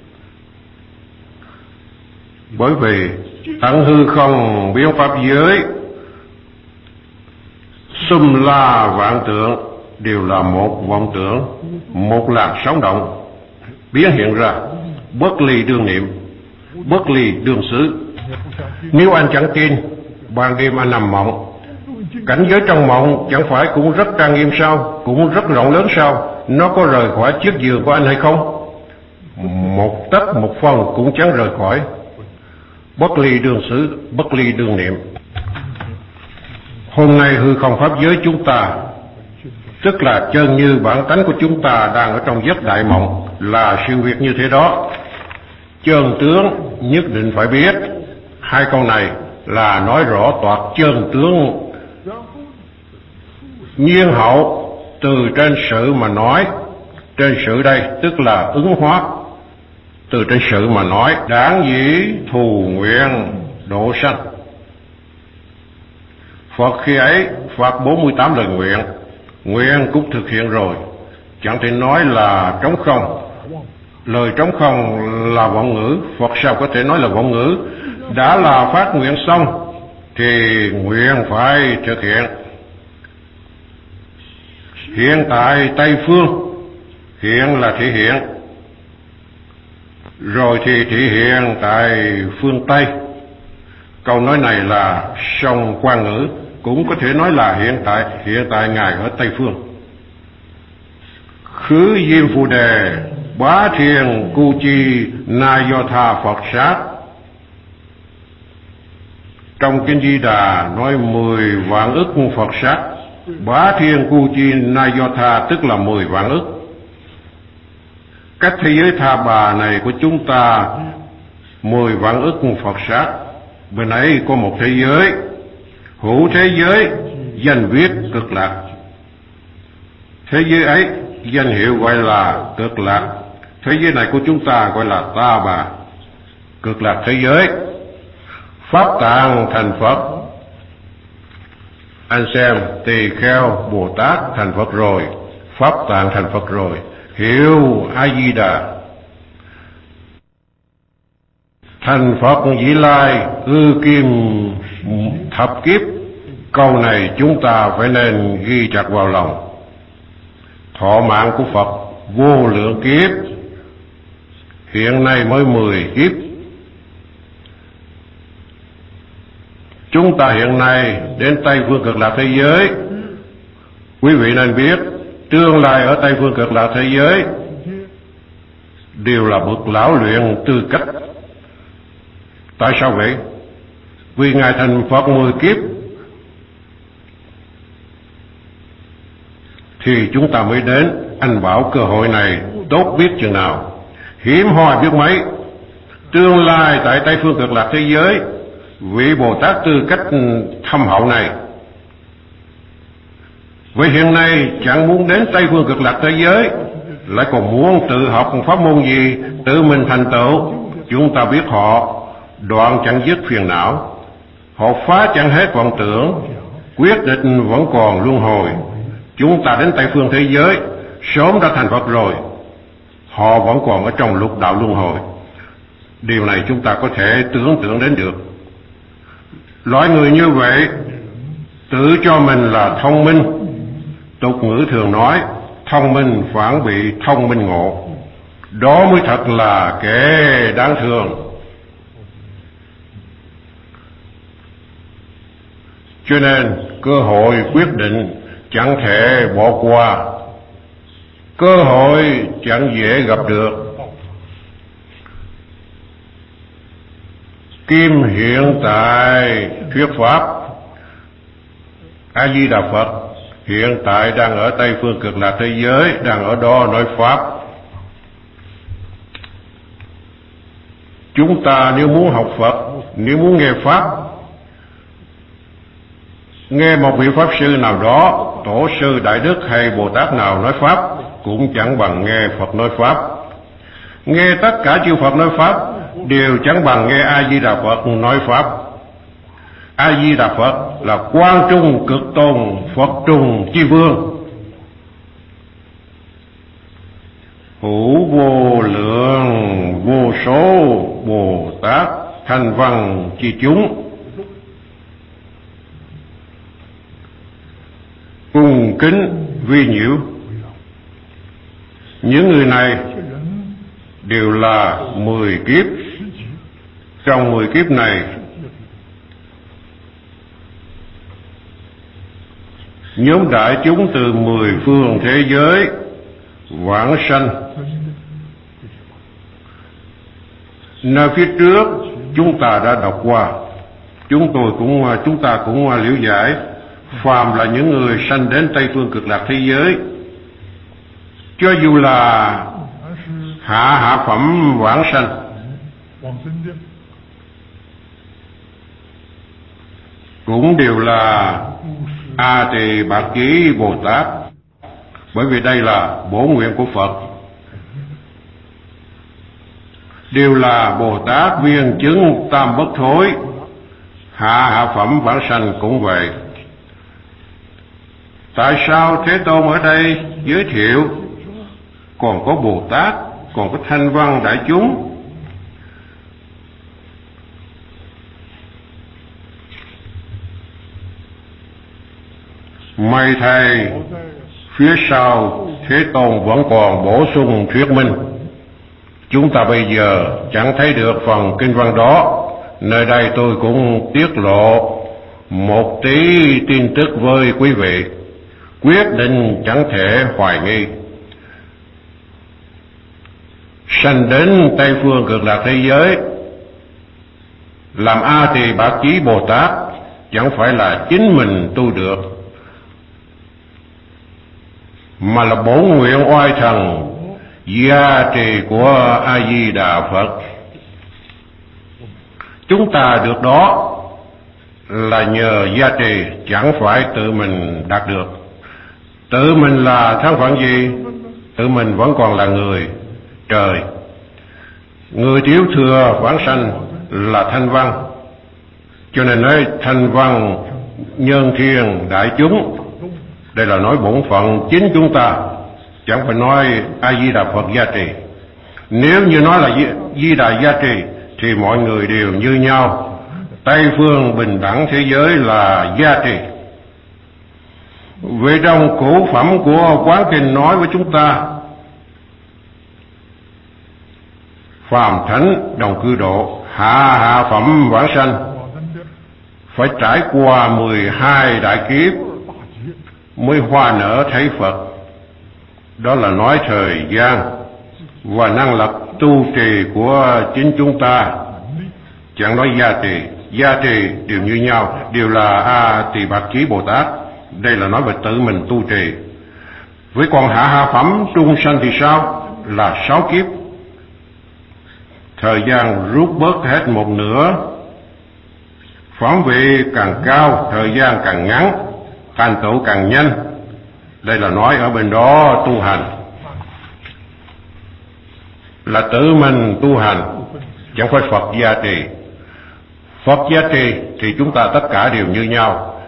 Bởi vì tận hư không biến pháp giới, xum la vạn tượng đều là một vọng tưởng, một làn sóng động biến hiện ra, bất ly đương niệm, bất ly đương xứ. Nếu anh chẳng tin, ban đêm anh nằm mộng, cảnh giới trong mộng chẳng phải cũng rất trang nghiêm sao, cũng rất rộng lớn sao? Nó có rời khỏi chiếc giường của anh hay không? Một tấc một phân cũng chẳng rời khỏi. Bất ly đương xứ, bất ly đương niệm. Hôm nay hư không pháp giới chúng ta, tức là chân như bản tánh của chúng ta đang ở trong giấc đại mộng, là sự việc như thế đó. Chân tướng nhất định phải biết. Hai câu này là nói rõ toạc chân tướng. Nhiên hậu từ trên sự mà nói, trên sự đây tức là ứng hóa. Từ trên sự mà nói, đáng dĩ thù nguyện độ sanh. Phật khi ấy phát bốn mươi tám lời nguyện, nguyện cũng thực hiện rồi, chẳng thể nói là trống không. Lời trống không là vọng ngữ, Phật sao có thể nói là vọng ngữ? Đã là phát nguyện xong thì nguyện phải thực hiện. Hiện tại Tây Phương, hiện là thể hiện, rồi thì thể hiện tại phương Tây. Câu nói này là song quan ngữ, cũng có thể nói là hiện tại, hiện tại Ngài ở Tây Phương. Khứ Diêm Phù Đề, Bá Thiên Cu Chi Na Do Tha Phật Sát. Trong Kinh Di Đà nói mười vạn ức Phật sát. Bá Thiên Cu Chi Na Do Tha tức là mười vạn ức. Cách thế giới Tha Bà này của chúng ta mười vạn ức Phật sát. Bên ấy có một thế giới, hữu thế giới danh viết Cực Lạc. Thế giới ấy danh hiệu gọi là Cực Lạc. Thế giới này của chúng ta gọi là Ta Bà. Cực Lạc thế giới. Pháp Tạng thành Phật. Anh xem, Tỳ Kheo Bồ Tát thành Phật rồi, Pháp Tạng thành Phật rồi, hiệu A Di Đà. Thành Phật Vị Lai ư kim thập kiếp, Câu này chúng ta phải nên ghi chặt vào lòng. Thọ mạng của Phật vô lượng kiếp, hiện nay mới mười kiếp. Chúng ta hiện nay đến Tây Phương Cực Lạc thế giới, quý vị nên biết tương lai ở Tây Phương Cực Lạc thế giới đều là bậc lão luyện tư cách. Tại sao vậy? Vì Ngài thành Phật mười kiếp thì chúng ta mới đến. Anh bảo cơ hội này tốt biết chừng nào, hiếm hoi biết mấy. Tương lai tại Tây Phương Cực Lạc thế giới, vị Bồ Tát tư cách thâm hậu này, vậy hiện nay chẳng muốn đến Tây Phương Cực Lạc thế giới, lại còn muốn tự học pháp môn gì tự mình thành tựu. Chúng ta biết họ đoạn chẳng dứt phiền não, họ phá chẳng hết vọng tưởng, quyết định vẫn còn luân hồi. Chúng ta đến Tây Phương thế giới sớm đã thành Phật rồi, họ vẫn còn ở trong lục đạo luân hồi. Điều này chúng ta có thể tưởng tượng đến được. Loại người như vậy tự cho mình là thông minh. Tục ngữ thường nói thông minh phản bị thông minh ngộ, đó mới thật là kẻ đáng thương. Cho nên cơ hội quyết định chẳng thể bỏ qua, cơ hội chẳng dễ gặp được. Kim hiện tại thuyết pháp, A Di Đà Phật hiện tại đang ở Tây Phương Cực Lạc thế giới, đang ở đó nói pháp. Chúng ta nếu muốn học Phật, nếu muốn nghe pháp, nghe một vị pháp sư nào đó, tổ sư đại đức hay Bồ Tát nào nói pháp, cũng chẳng bằng nghe Phật nói pháp. Nghe tất cả chư Phật nói pháp đều chẳng bằng nghe A Di Đà Phật nói pháp. A Di Đà Phật là Quang Trung Cực Tôn Phật Trùng Chi Vương, hữu vô lượng vô số Bồ Tát thanh văn chi chúng, cung kính vi nhiễu. Những người này đều là mười kiếp. Trong mười kiếp này, nhóm đại chúng từ mười phương thế giới vãng sanh. Nơi phía trước chúng ta đã đọc qua, chúng tôi cũng chúng ta cũng liễu giải, phàm là những người sanh đến Tây Phương Cực Lạc thế giới, cho dù là hạ hạ phẩm vãng sanh, cũng đều là A Tỳ Bạc Chí Bồ Tát, bởi vì đây là bổ nguyện của Phật. Đều là Bồ Tát viên chứng tam bất thối. Hạ hạ phẩm vãng sanh cũng vậy. Tại sao Thế Tôn ở đây giới thiệu còn có Bồ Tát, còn có thanh văn đại chúng? May thay phía sau Thế Tôn vẫn còn bổ sung thuyết minh. Chúng ta bây giờ chẳng thấy được phần kinh văn đó. Nơi đây tôi cũng tiết lộ một tí tin tức với quý vị, quyết định chẳng thể hoài nghi. Sanh đến Tây Phương Cực Lạc thế giới làm A Tỳ Bạc Chí Bồ Tát chẳng phải là chính mình tu được, mà là bổn nguyện oai thần gia trì của A Di Đà Phật. Chúng ta được đó là nhờ gia trì, chẳng phải tự mình đạt được. Tự mình là thân phận gì? Tự mình vẫn còn là người trời. Người thiếu thừa vãng sanh là thanh văn, cho nên nói thanh văn nhân thiên đại chúng. Đây là nói bổn phận chính chúng ta, chẳng phải nói A Di Đà Phật gia trì. Nếu như nói là Di Đà gia trì thì mọi người đều như nhau. Tây phương bình đẳng thế giới là gia trì, Vì trong cụ phẩm của Quán Kinh nói với chúng ta, phàm thánh đồng cư độ, hạ hạ phẩm vãng sanh, phải trải qua mười hai đại kiếp mới hoa nở thấy Phật. Đó là nói thời gian và năng lực tu trì của chính chúng ta. Chẳng nói gia trì, gia trì đều như nhau, đều là A Tỳ Bạt Chí Bồ Tát. Đây là nói về tự mình tu trì. Với còn hạ hạ phẩm trung sanh thì sao? Là sáu kiếp. Thời gian rút bớt hết một nửa. Phẩm vị càng cao, thời gian càng ngắn, thành tựu càng nhanh. Đây là nói ở bên đó tu hành, là tự mình tu hành, chẳng phải Phật gia trì. Phật gia trì thì chúng ta tất cả đều như nhau.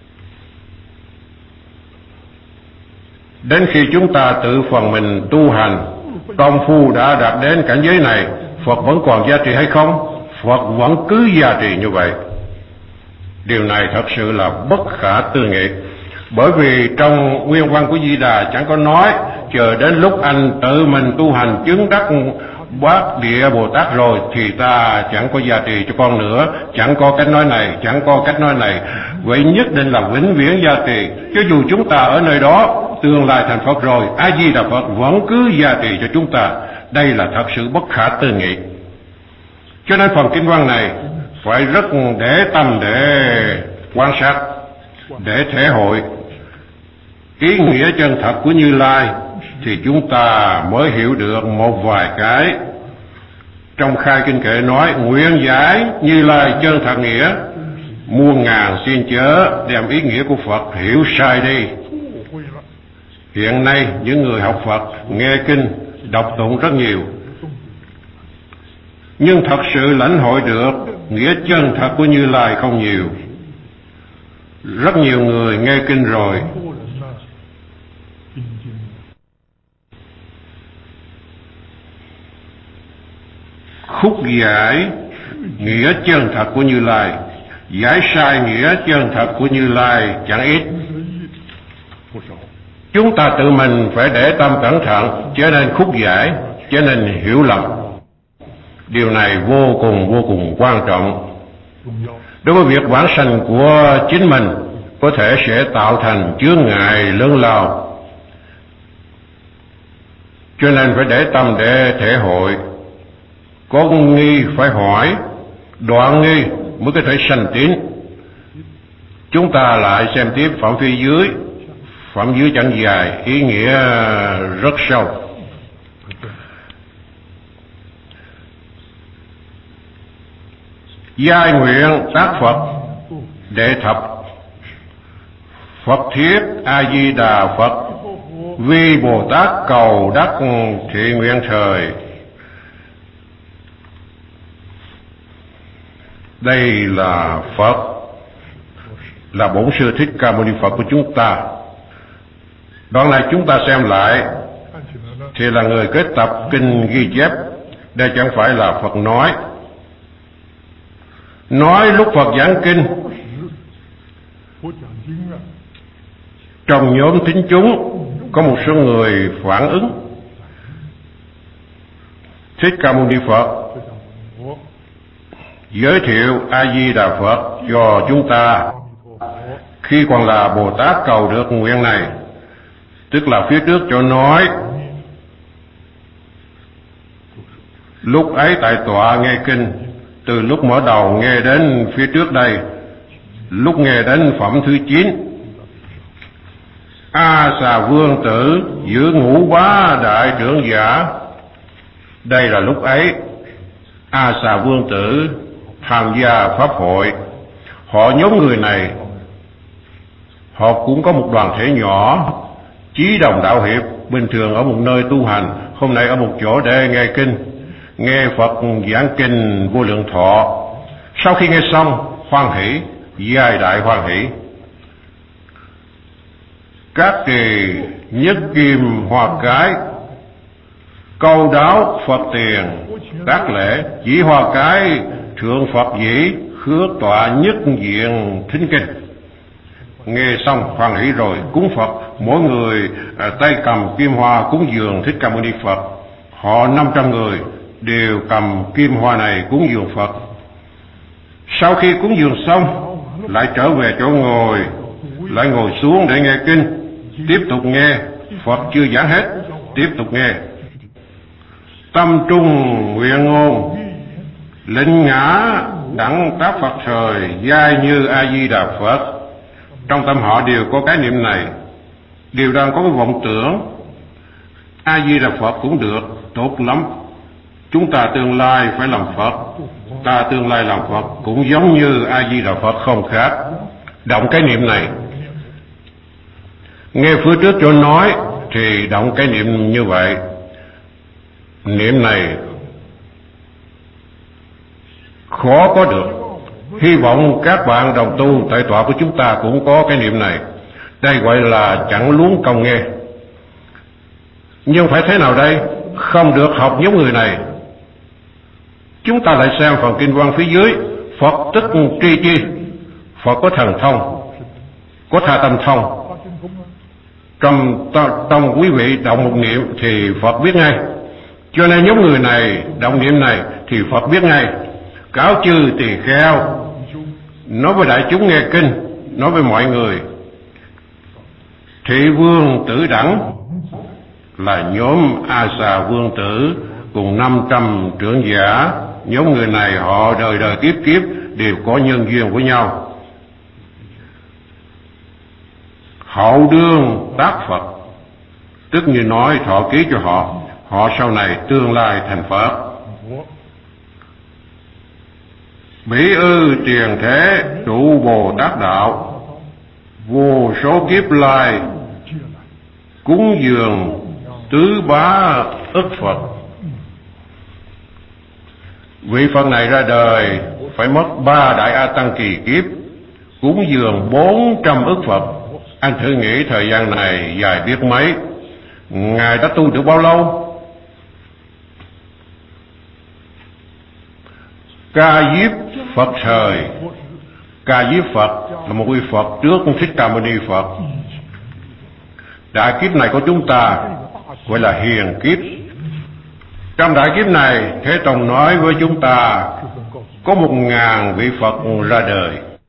Đến khi chúng ta tự phần mình tu hành, công phu đã đạt đến cảnh giới này, Phật vẫn còn gia trì hay không? Phật vẫn cứ gia trì như vậy. Điều này thật sự là bất khả tư nghị. Bởi vì trong nguyên văn của Di Đà chẳng có nói chờ đến lúc anh tự mình tu hành chứng đắc Bát Địa Bồ Tát rồi thì ta chẳng có gia trì cho con nữa. Chẳng có cách nói này, chẳng có cách nói này. Vậy nhất định là vĩnh viễn gia trì. Cho dù chúng ta ở nơi đó tương lai thành Phật rồi, A Di Đà Phật vẫn cứ gia trì cho chúng ta. Đây là thật sự bất khả tư nghị. Cho nên phần kinh văn này phải rất để tâm để quan sát, để thể hội ý nghĩa chân thật của Như Lai, thì chúng ta mới hiểu được một vài cái. Trong khai kinh kệ nói nguyện giải Như Lai chân thật nghĩa, muôn ngàn xin chớ đem ý nghĩa của Phật hiểu sai đi. Hiện nay những người học Phật nghe kinh đọc tụng rất nhiều, nhưng thật sự lãnh hội được nghĩa chân thật của Như Lai không nhiều. Rất nhiều người nghe kinh rồi khúc giải nghĩa chân thật của Như Lai, giải sai nghĩa chân thật của Như Lai chẳng ít. Chúng ta tự mình phải để tâm cẩn thận, cho nên khúc giải, cho nên hiểu lầm. Điều này vô cùng vô cùng quan trọng. Đối với việc vãng sanh của chính mình có thể sẽ tạo thành chướng ngại lớn lao, cho nên phải để tâm để thể hội. Có nghi phải hỏi, đoạn nghi mới có thể sanh tín. Chúng ta lại xem tiếp phẩm phía dưới. Phẩm dưới chẳng dài, ý nghĩa rất sâu. Giai nguyện tác Phật đệ thập, Phật thiết A Di Đà Phật, vi Bồ Tát cầu đắc thiện nguyện thời. Đây là Phật, là Bổn Sư Thích Ca Mâu Ni Phật của chúng ta. Đoạn này chúng ta xem lại thì là người kết tập kinh ghi chép. Đây chẳng phải là Phật nói. Nói lúc Phật giảng kinh, trong nhóm thính chúng có một số người phản ứng. Thích Ca Mâu Ni Phật giới thiệu A Di Đà Phật cho chúng ta khi còn là Bồ Tát cầu được nguyện này, tức là phía trước cho nói lúc ấy tại tọa nghe kinh, từ lúc mở đầu nghe đến phía trước đây, lúc nghe đến phẩm thứ chín, A Xà Vương Tử giữa ngũ bá đại trưởng giả. Đây là lúc ấy A Xà Vương Tử tham gia pháp hội. Họ nhóm người này, họ cũng có một đoàn thể nhỏ, chí đồng đạo hiệp, bình thường ở một nơi tu hành, hôm nay ở một chỗ để nghe kinh, nghe Phật giảng kinh Vô Lượng Thọ. Sau khi nghe xong, hoan hỷ, giai đại hoan hỷ. Các kỳ nhất kim hoa cái, câu đáo Phật tiền, đắc lễ chỉ hoa cái thượng Phật dĩ, khước tọa nhất diện thính kinh. Nghe xong hoan hỷ rồi cúng Phật, mỗi người à, tay cầm kim hoa cúng dường Thích Ca Mâu Ni Phật. Họ năm trăm người đều cầm kim hoa này cúng dường Phật. Sau khi cúng dường xong, lại trở về chỗ ngồi, lại ngồi xuống để nghe kinh, tiếp tục nghe. Phật chưa giảng hết, tiếp tục nghe. Tâm trung nguyện ngôn, lệnh ngã đẳng tác Phật thời, giai như A Di Đà Phật. Trong tâm họ đều có cái niệm này, đều đang có cái vọng tưởng A Di Đà Phật cũng được, tốt lắm. Chúng ta tương lai phải làm Phật, ta tương lai làm Phật cũng giống như A Di Đà Phật không khác. Động cái niệm này. Nghe phía trước chỗ nói thì động cái niệm như vậy. Niệm này khó có được. Hy vọng các bạn đồng tu tại tọa của chúng ta cũng có cái niệm này. Đây gọi là chẳng luống công nghe. Nhưng phải thế nào đây? Không được học giống người này. Chúng ta lại xem phần kinh văn phía dưới. Phật tức tri chi. Phật có thần thông, có tha tâm thông. Trong, trong quý vị động một niệm thì Phật biết ngay. Cho nên nhóm người này động niệm này thì Phật biết ngay. Cáo chư tỳ kheo, nói với đại chúng nghe kinh, nói với mọi người. Thị vương tử đẳng là nhóm A Xà vương tử cùng năm trăm trưởng giả. Nhóm người này họ đời đời kiếp kiếp đều có nhân duyên với nhau. Hậu đương tác Phật, tức như nói thọ ký cho họ, họ sau này tương lai thành Phật. Bỉ ư tiền thế trụ Bồ Tát đạo, vô số kiếp lai cúng dường tứ bá ức Phật. Vị Phật này ra đời phải mất ba đại A Tăng kỳ kiếp, cúng dường bốn trăm ức Phật. Anh thử nghĩ thời gian này dài biết mấy. Ngài đã tu được bao lâu? Ca Diếp Phật thời. Ca Diếp Phật là một vị Phật trước Thích Ca Mâu Ni Phật. Đại kiếp này của chúng ta gọi là hiền kiếp. Trong đại kiếp này, Thế Tông nói với chúng ta có một ngàn vị Phật ra đời.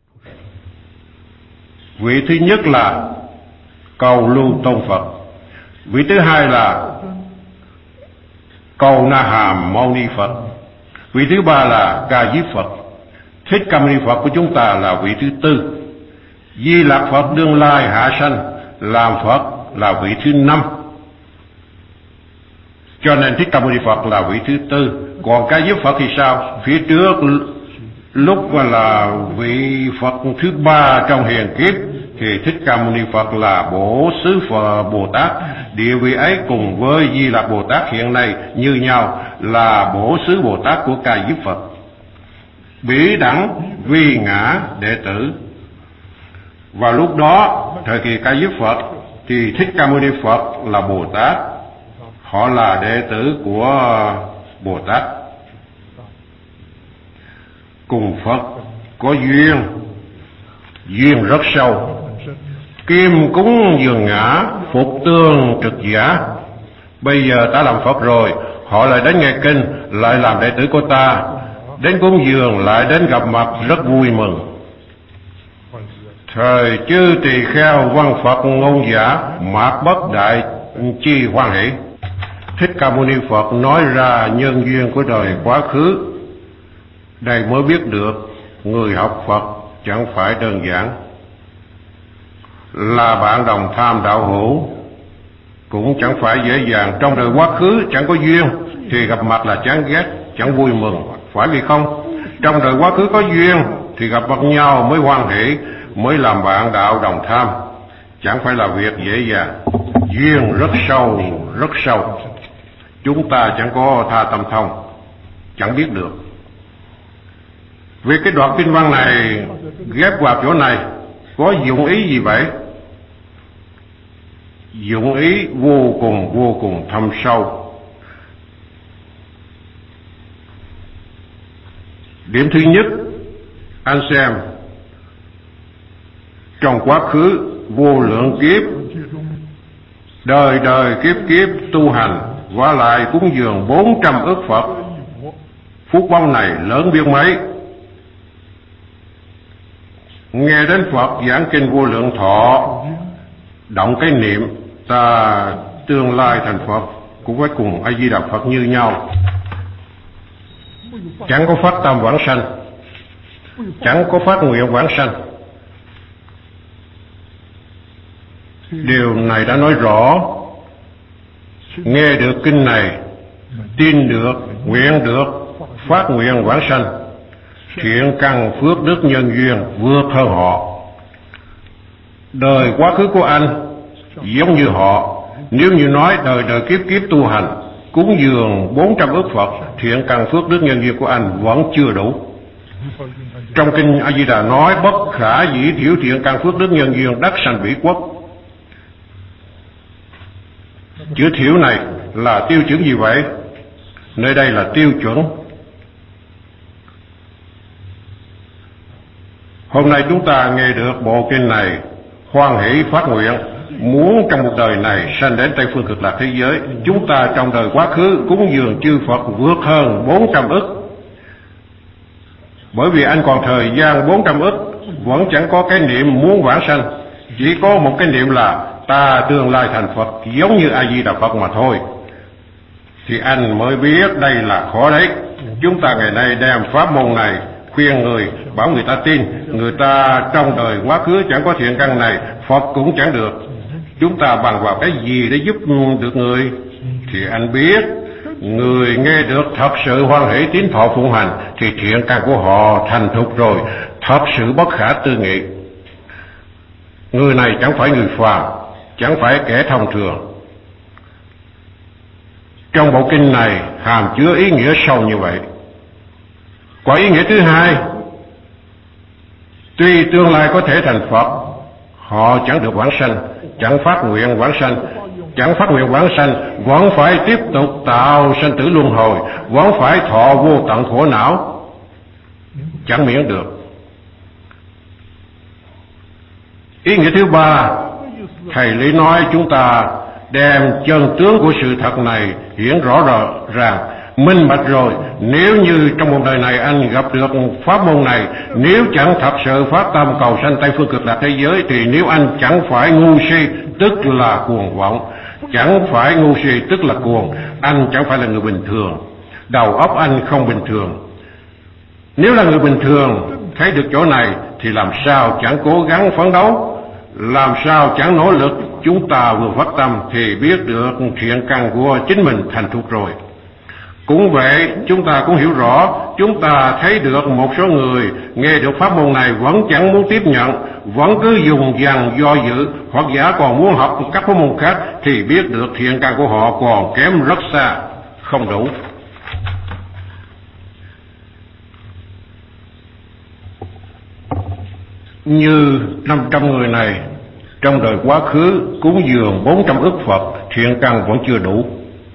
Vị thứ nhất là Cầu Lưu Tôn Phật. Vị thứ hai là Cầu Na Hàm Mâu Ni Phật. Vị thứ ba là Ca Diếp Phật. Thích Ca Mâu Ni Phật của chúng ta là vị thứ tư. Di Lạc Phật đương lai hạ sanh làm Phật là vị thứ năm. Cho nên Thích Ca Mâu Ni Phật là vị thứ tư. Còn Ca Diếp Phật thì sao? Phía trước lúc mà là vị Phật thứ ba trong hiền kiếp thì Thích Ca Mâu Ni Phật là Bổ Xứ Phật Bồ Tát. Địa vị ấy cùng với Di Lạc Bồ Tát hiện nay như nhau, là Bổ Xứ Bồ Tát của Ca Diếp Phật. Bỉ đẳng vi ngã đệ tử. Và lúc đó thời kỳ Ca Diếp Phật thì Thích Ca Mâu Ni Phật là Bồ Tát, họ là đệ tử của Bồ Tát, cùng Phật có duyên, duyên rất sâu. Kim cúng dường ngã, phục tương trực giả. Bây giờ ta làm Phật rồi, họ lại đến nghe kinh, lại làm đệ tử của ta, đến cúng dường, lại đến gặp mặt, rất vui mừng. Thời chư tỳ kheo văn Phật ngôn giả, mạt bất đại chi hoan hỷ. Thích Ca Mâu Ni Phật nói ra nhân duyên của đời quá khứ. Đây mới biết được người học Phật chẳng phải đơn giản. Là bạn đồng tham đạo hữu cũng chẳng phải dễ dàng. Trong đời quá khứ chẳng có duyên thì gặp mặt là chán ghét, chẳng vui mừng, phải vì không? Trong đời quá khứ có duyên thì gặp mặt nhau mới hoan hỷ, mới làm bạn đạo đồng tham. Chẳng phải là việc dễ dàng. Duyên rất sâu, rất sâu. Chúng ta chẳng có tha tâm thông, chẳng biết được. Vì cái đoạn kinh văn này ghép vào chỗ này có dụng ý gì vậy? Dụng ý vô cùng vô cùng thâm sâu. Điểm thứ nhất, anh xem, trong quá khứ vô lượng kiếp, đời đời kiếp kiếp tu hành, qua lại cúng dường bốn trăm ức Phật. Phúc báo này lớn biết mấy. Nghe đến Phật giảng kinh Vô Lượng Thọ, động cái niệm ta tương lai thành Phật cũng phải cùng A Di Đà Phật như nhau. Chẳng có phát tâm vãng sanh, chẳng có phát nguyện vãng sanh. Điều này đã nói rõ. Nghe được kinh này, tin được, nguyện được, phát nguyện vãng sanh, thiện căn phước đức nhân duyên vượt hơn họ. Đời quá khứ của anh giống như họ. Nếu như nói đời đời kiếp kiếp tu hành, cúng dường bốn trăm ức Phật, thiện căn phước đức nhân duyên của anh vẫn chưa đủ. Trong kinh A Di Đà nói bất khả dĩ thiểu thiện căn phước đức nhân duyên đắc sanh bỉ quốc. Chữ thiểu này là tiêu chuẩn gì vậy? Nơi đây là tiêu chuẩn. Hôm nay chúng ta nghe được bộ kinh này, hoan hỷ phát nguyện muốn trong một đời này sanh đến Tây Phương Cực Lạc thế giới. Chúng ta trong đời quá khứ cúng dường chư Phật vượt hơn bốn trăm ức. Bởi vì anh còn thời gian bốn trăm ức vẫn chẳng có cái niệm muốn vãng sanh, chỉ có một cái niệm là ta tương lai thành Phật giống như A Di Đà Phật mà thôi. Thì anh mới biết đây là khó đấy. Chúng ta ngày nay đem pháp môn này khuyên người, bảo người ta tin. Người ta trong đời quá khứ chẳng có thiện căn này, Phật cũng chẳng được. Chúng ta bằng vào cái gì để giúp được người? Thì anh biết, người nghe được thật sự hoan hỷ tín thọ phụng hành thì thiện căn của họ thành thục rồi, thật sự bất khả tư nghị. Người này chẳng phải người phàm, chẳng phải kẻ thông thường. Trong bộ kinh này hàm chứa ý nghĩa sâu như vậy. Quả ý nghĩa thứ hai, tuy tương lai có thể thành Phật, họ chẳng được vãng sanh, chẳng phát nguyện vãng sanh, chẳng phát nguyện vãng sanh, vẫn phải tiếp tục tạo sanh tử luân hồi, vẫn phải thọ vô tận khổ não, chẳng miễn được. Ý nghĩa thứ ba, thầy lý nói chúng ta đem chân tướng của sự thật này hiển rõ ràng, minh bạch rồi. Nếu như trong một đời này anh gặp được pháp môn này, nếu chẳng thật sự phát tâm cầu sanh Tây Phương Cực Lạc thế giới, thì nếu anh chẳng phải ngu si tức là cuồng vọng, chẳng phải ngu si tức là cuồng, anh chẳng phải là người bình thường, đầu óc anh không bình thường. Nếu là người bình thường thấy được chỗ này thì làm sao chẳng cố gắng phấn đấu, làm sao chẳng nỗ lực. Chúng ta vừa phát tâm thì biết được thiện căn của chính mình thành thục rồi. Cũng vậy, chúng ta cũng hiểu rõ, chúng ta thấy được một số người nghe được pháp môn này vẫn chẳng muốn tiếp nhận, vẫn cứ dùng dằng do dự, hoặc giả còn muốn học các pháp môn khác, thì biết được thiện căn của họ còn kém rất xa, không đủ. Như năm trăm người này trong đời quá khứ cúng dường bốn trăm ức Phật, thiện căn vẫn chưa đủ.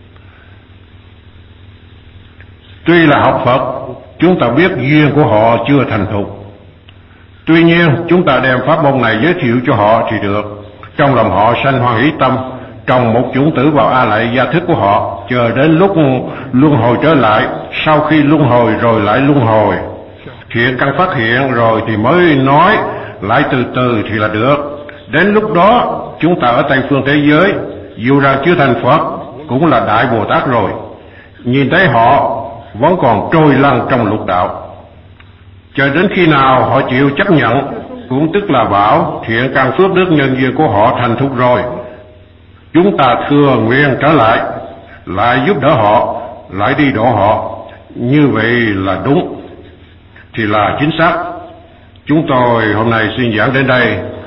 Tuy là học Phật, chúng ta biết duyên của họ chưa thành thục. Tuy nhiên chúng ta đem pháp môn này giới thiệu cho họ thì được. Trong lòng họ sanh hoan hỷ tâm, trồng một chủng tử vào a lại gia thức của họ, chờ đến lúc luân hồi trở lại. Sau khi luân hồi rồi lại luân hồi, thiện căn phát hiện rồi thì mới nói, lại từ từ thì là được. Đến lúc đó chúng ta ở Tây Phương thế giới, dù rằng chưa thành Phật cũng là Đại Bồ Tát rồi. Nhìn thấy họ vẫn còn trôi lăn trong lục đạo, chờ đến khi nào họ chịu chấp nhận, cũng tức là bảo thiện căn phước đức nhân duyên của họ thành thục rồi, chúng ta thừa nguyện trở lại, lại giúp đỡ họ, lại đi độ họ. Như vậy là đúng, thì là chính xác. Chúng tôi hôm nay xin giảng đến đây.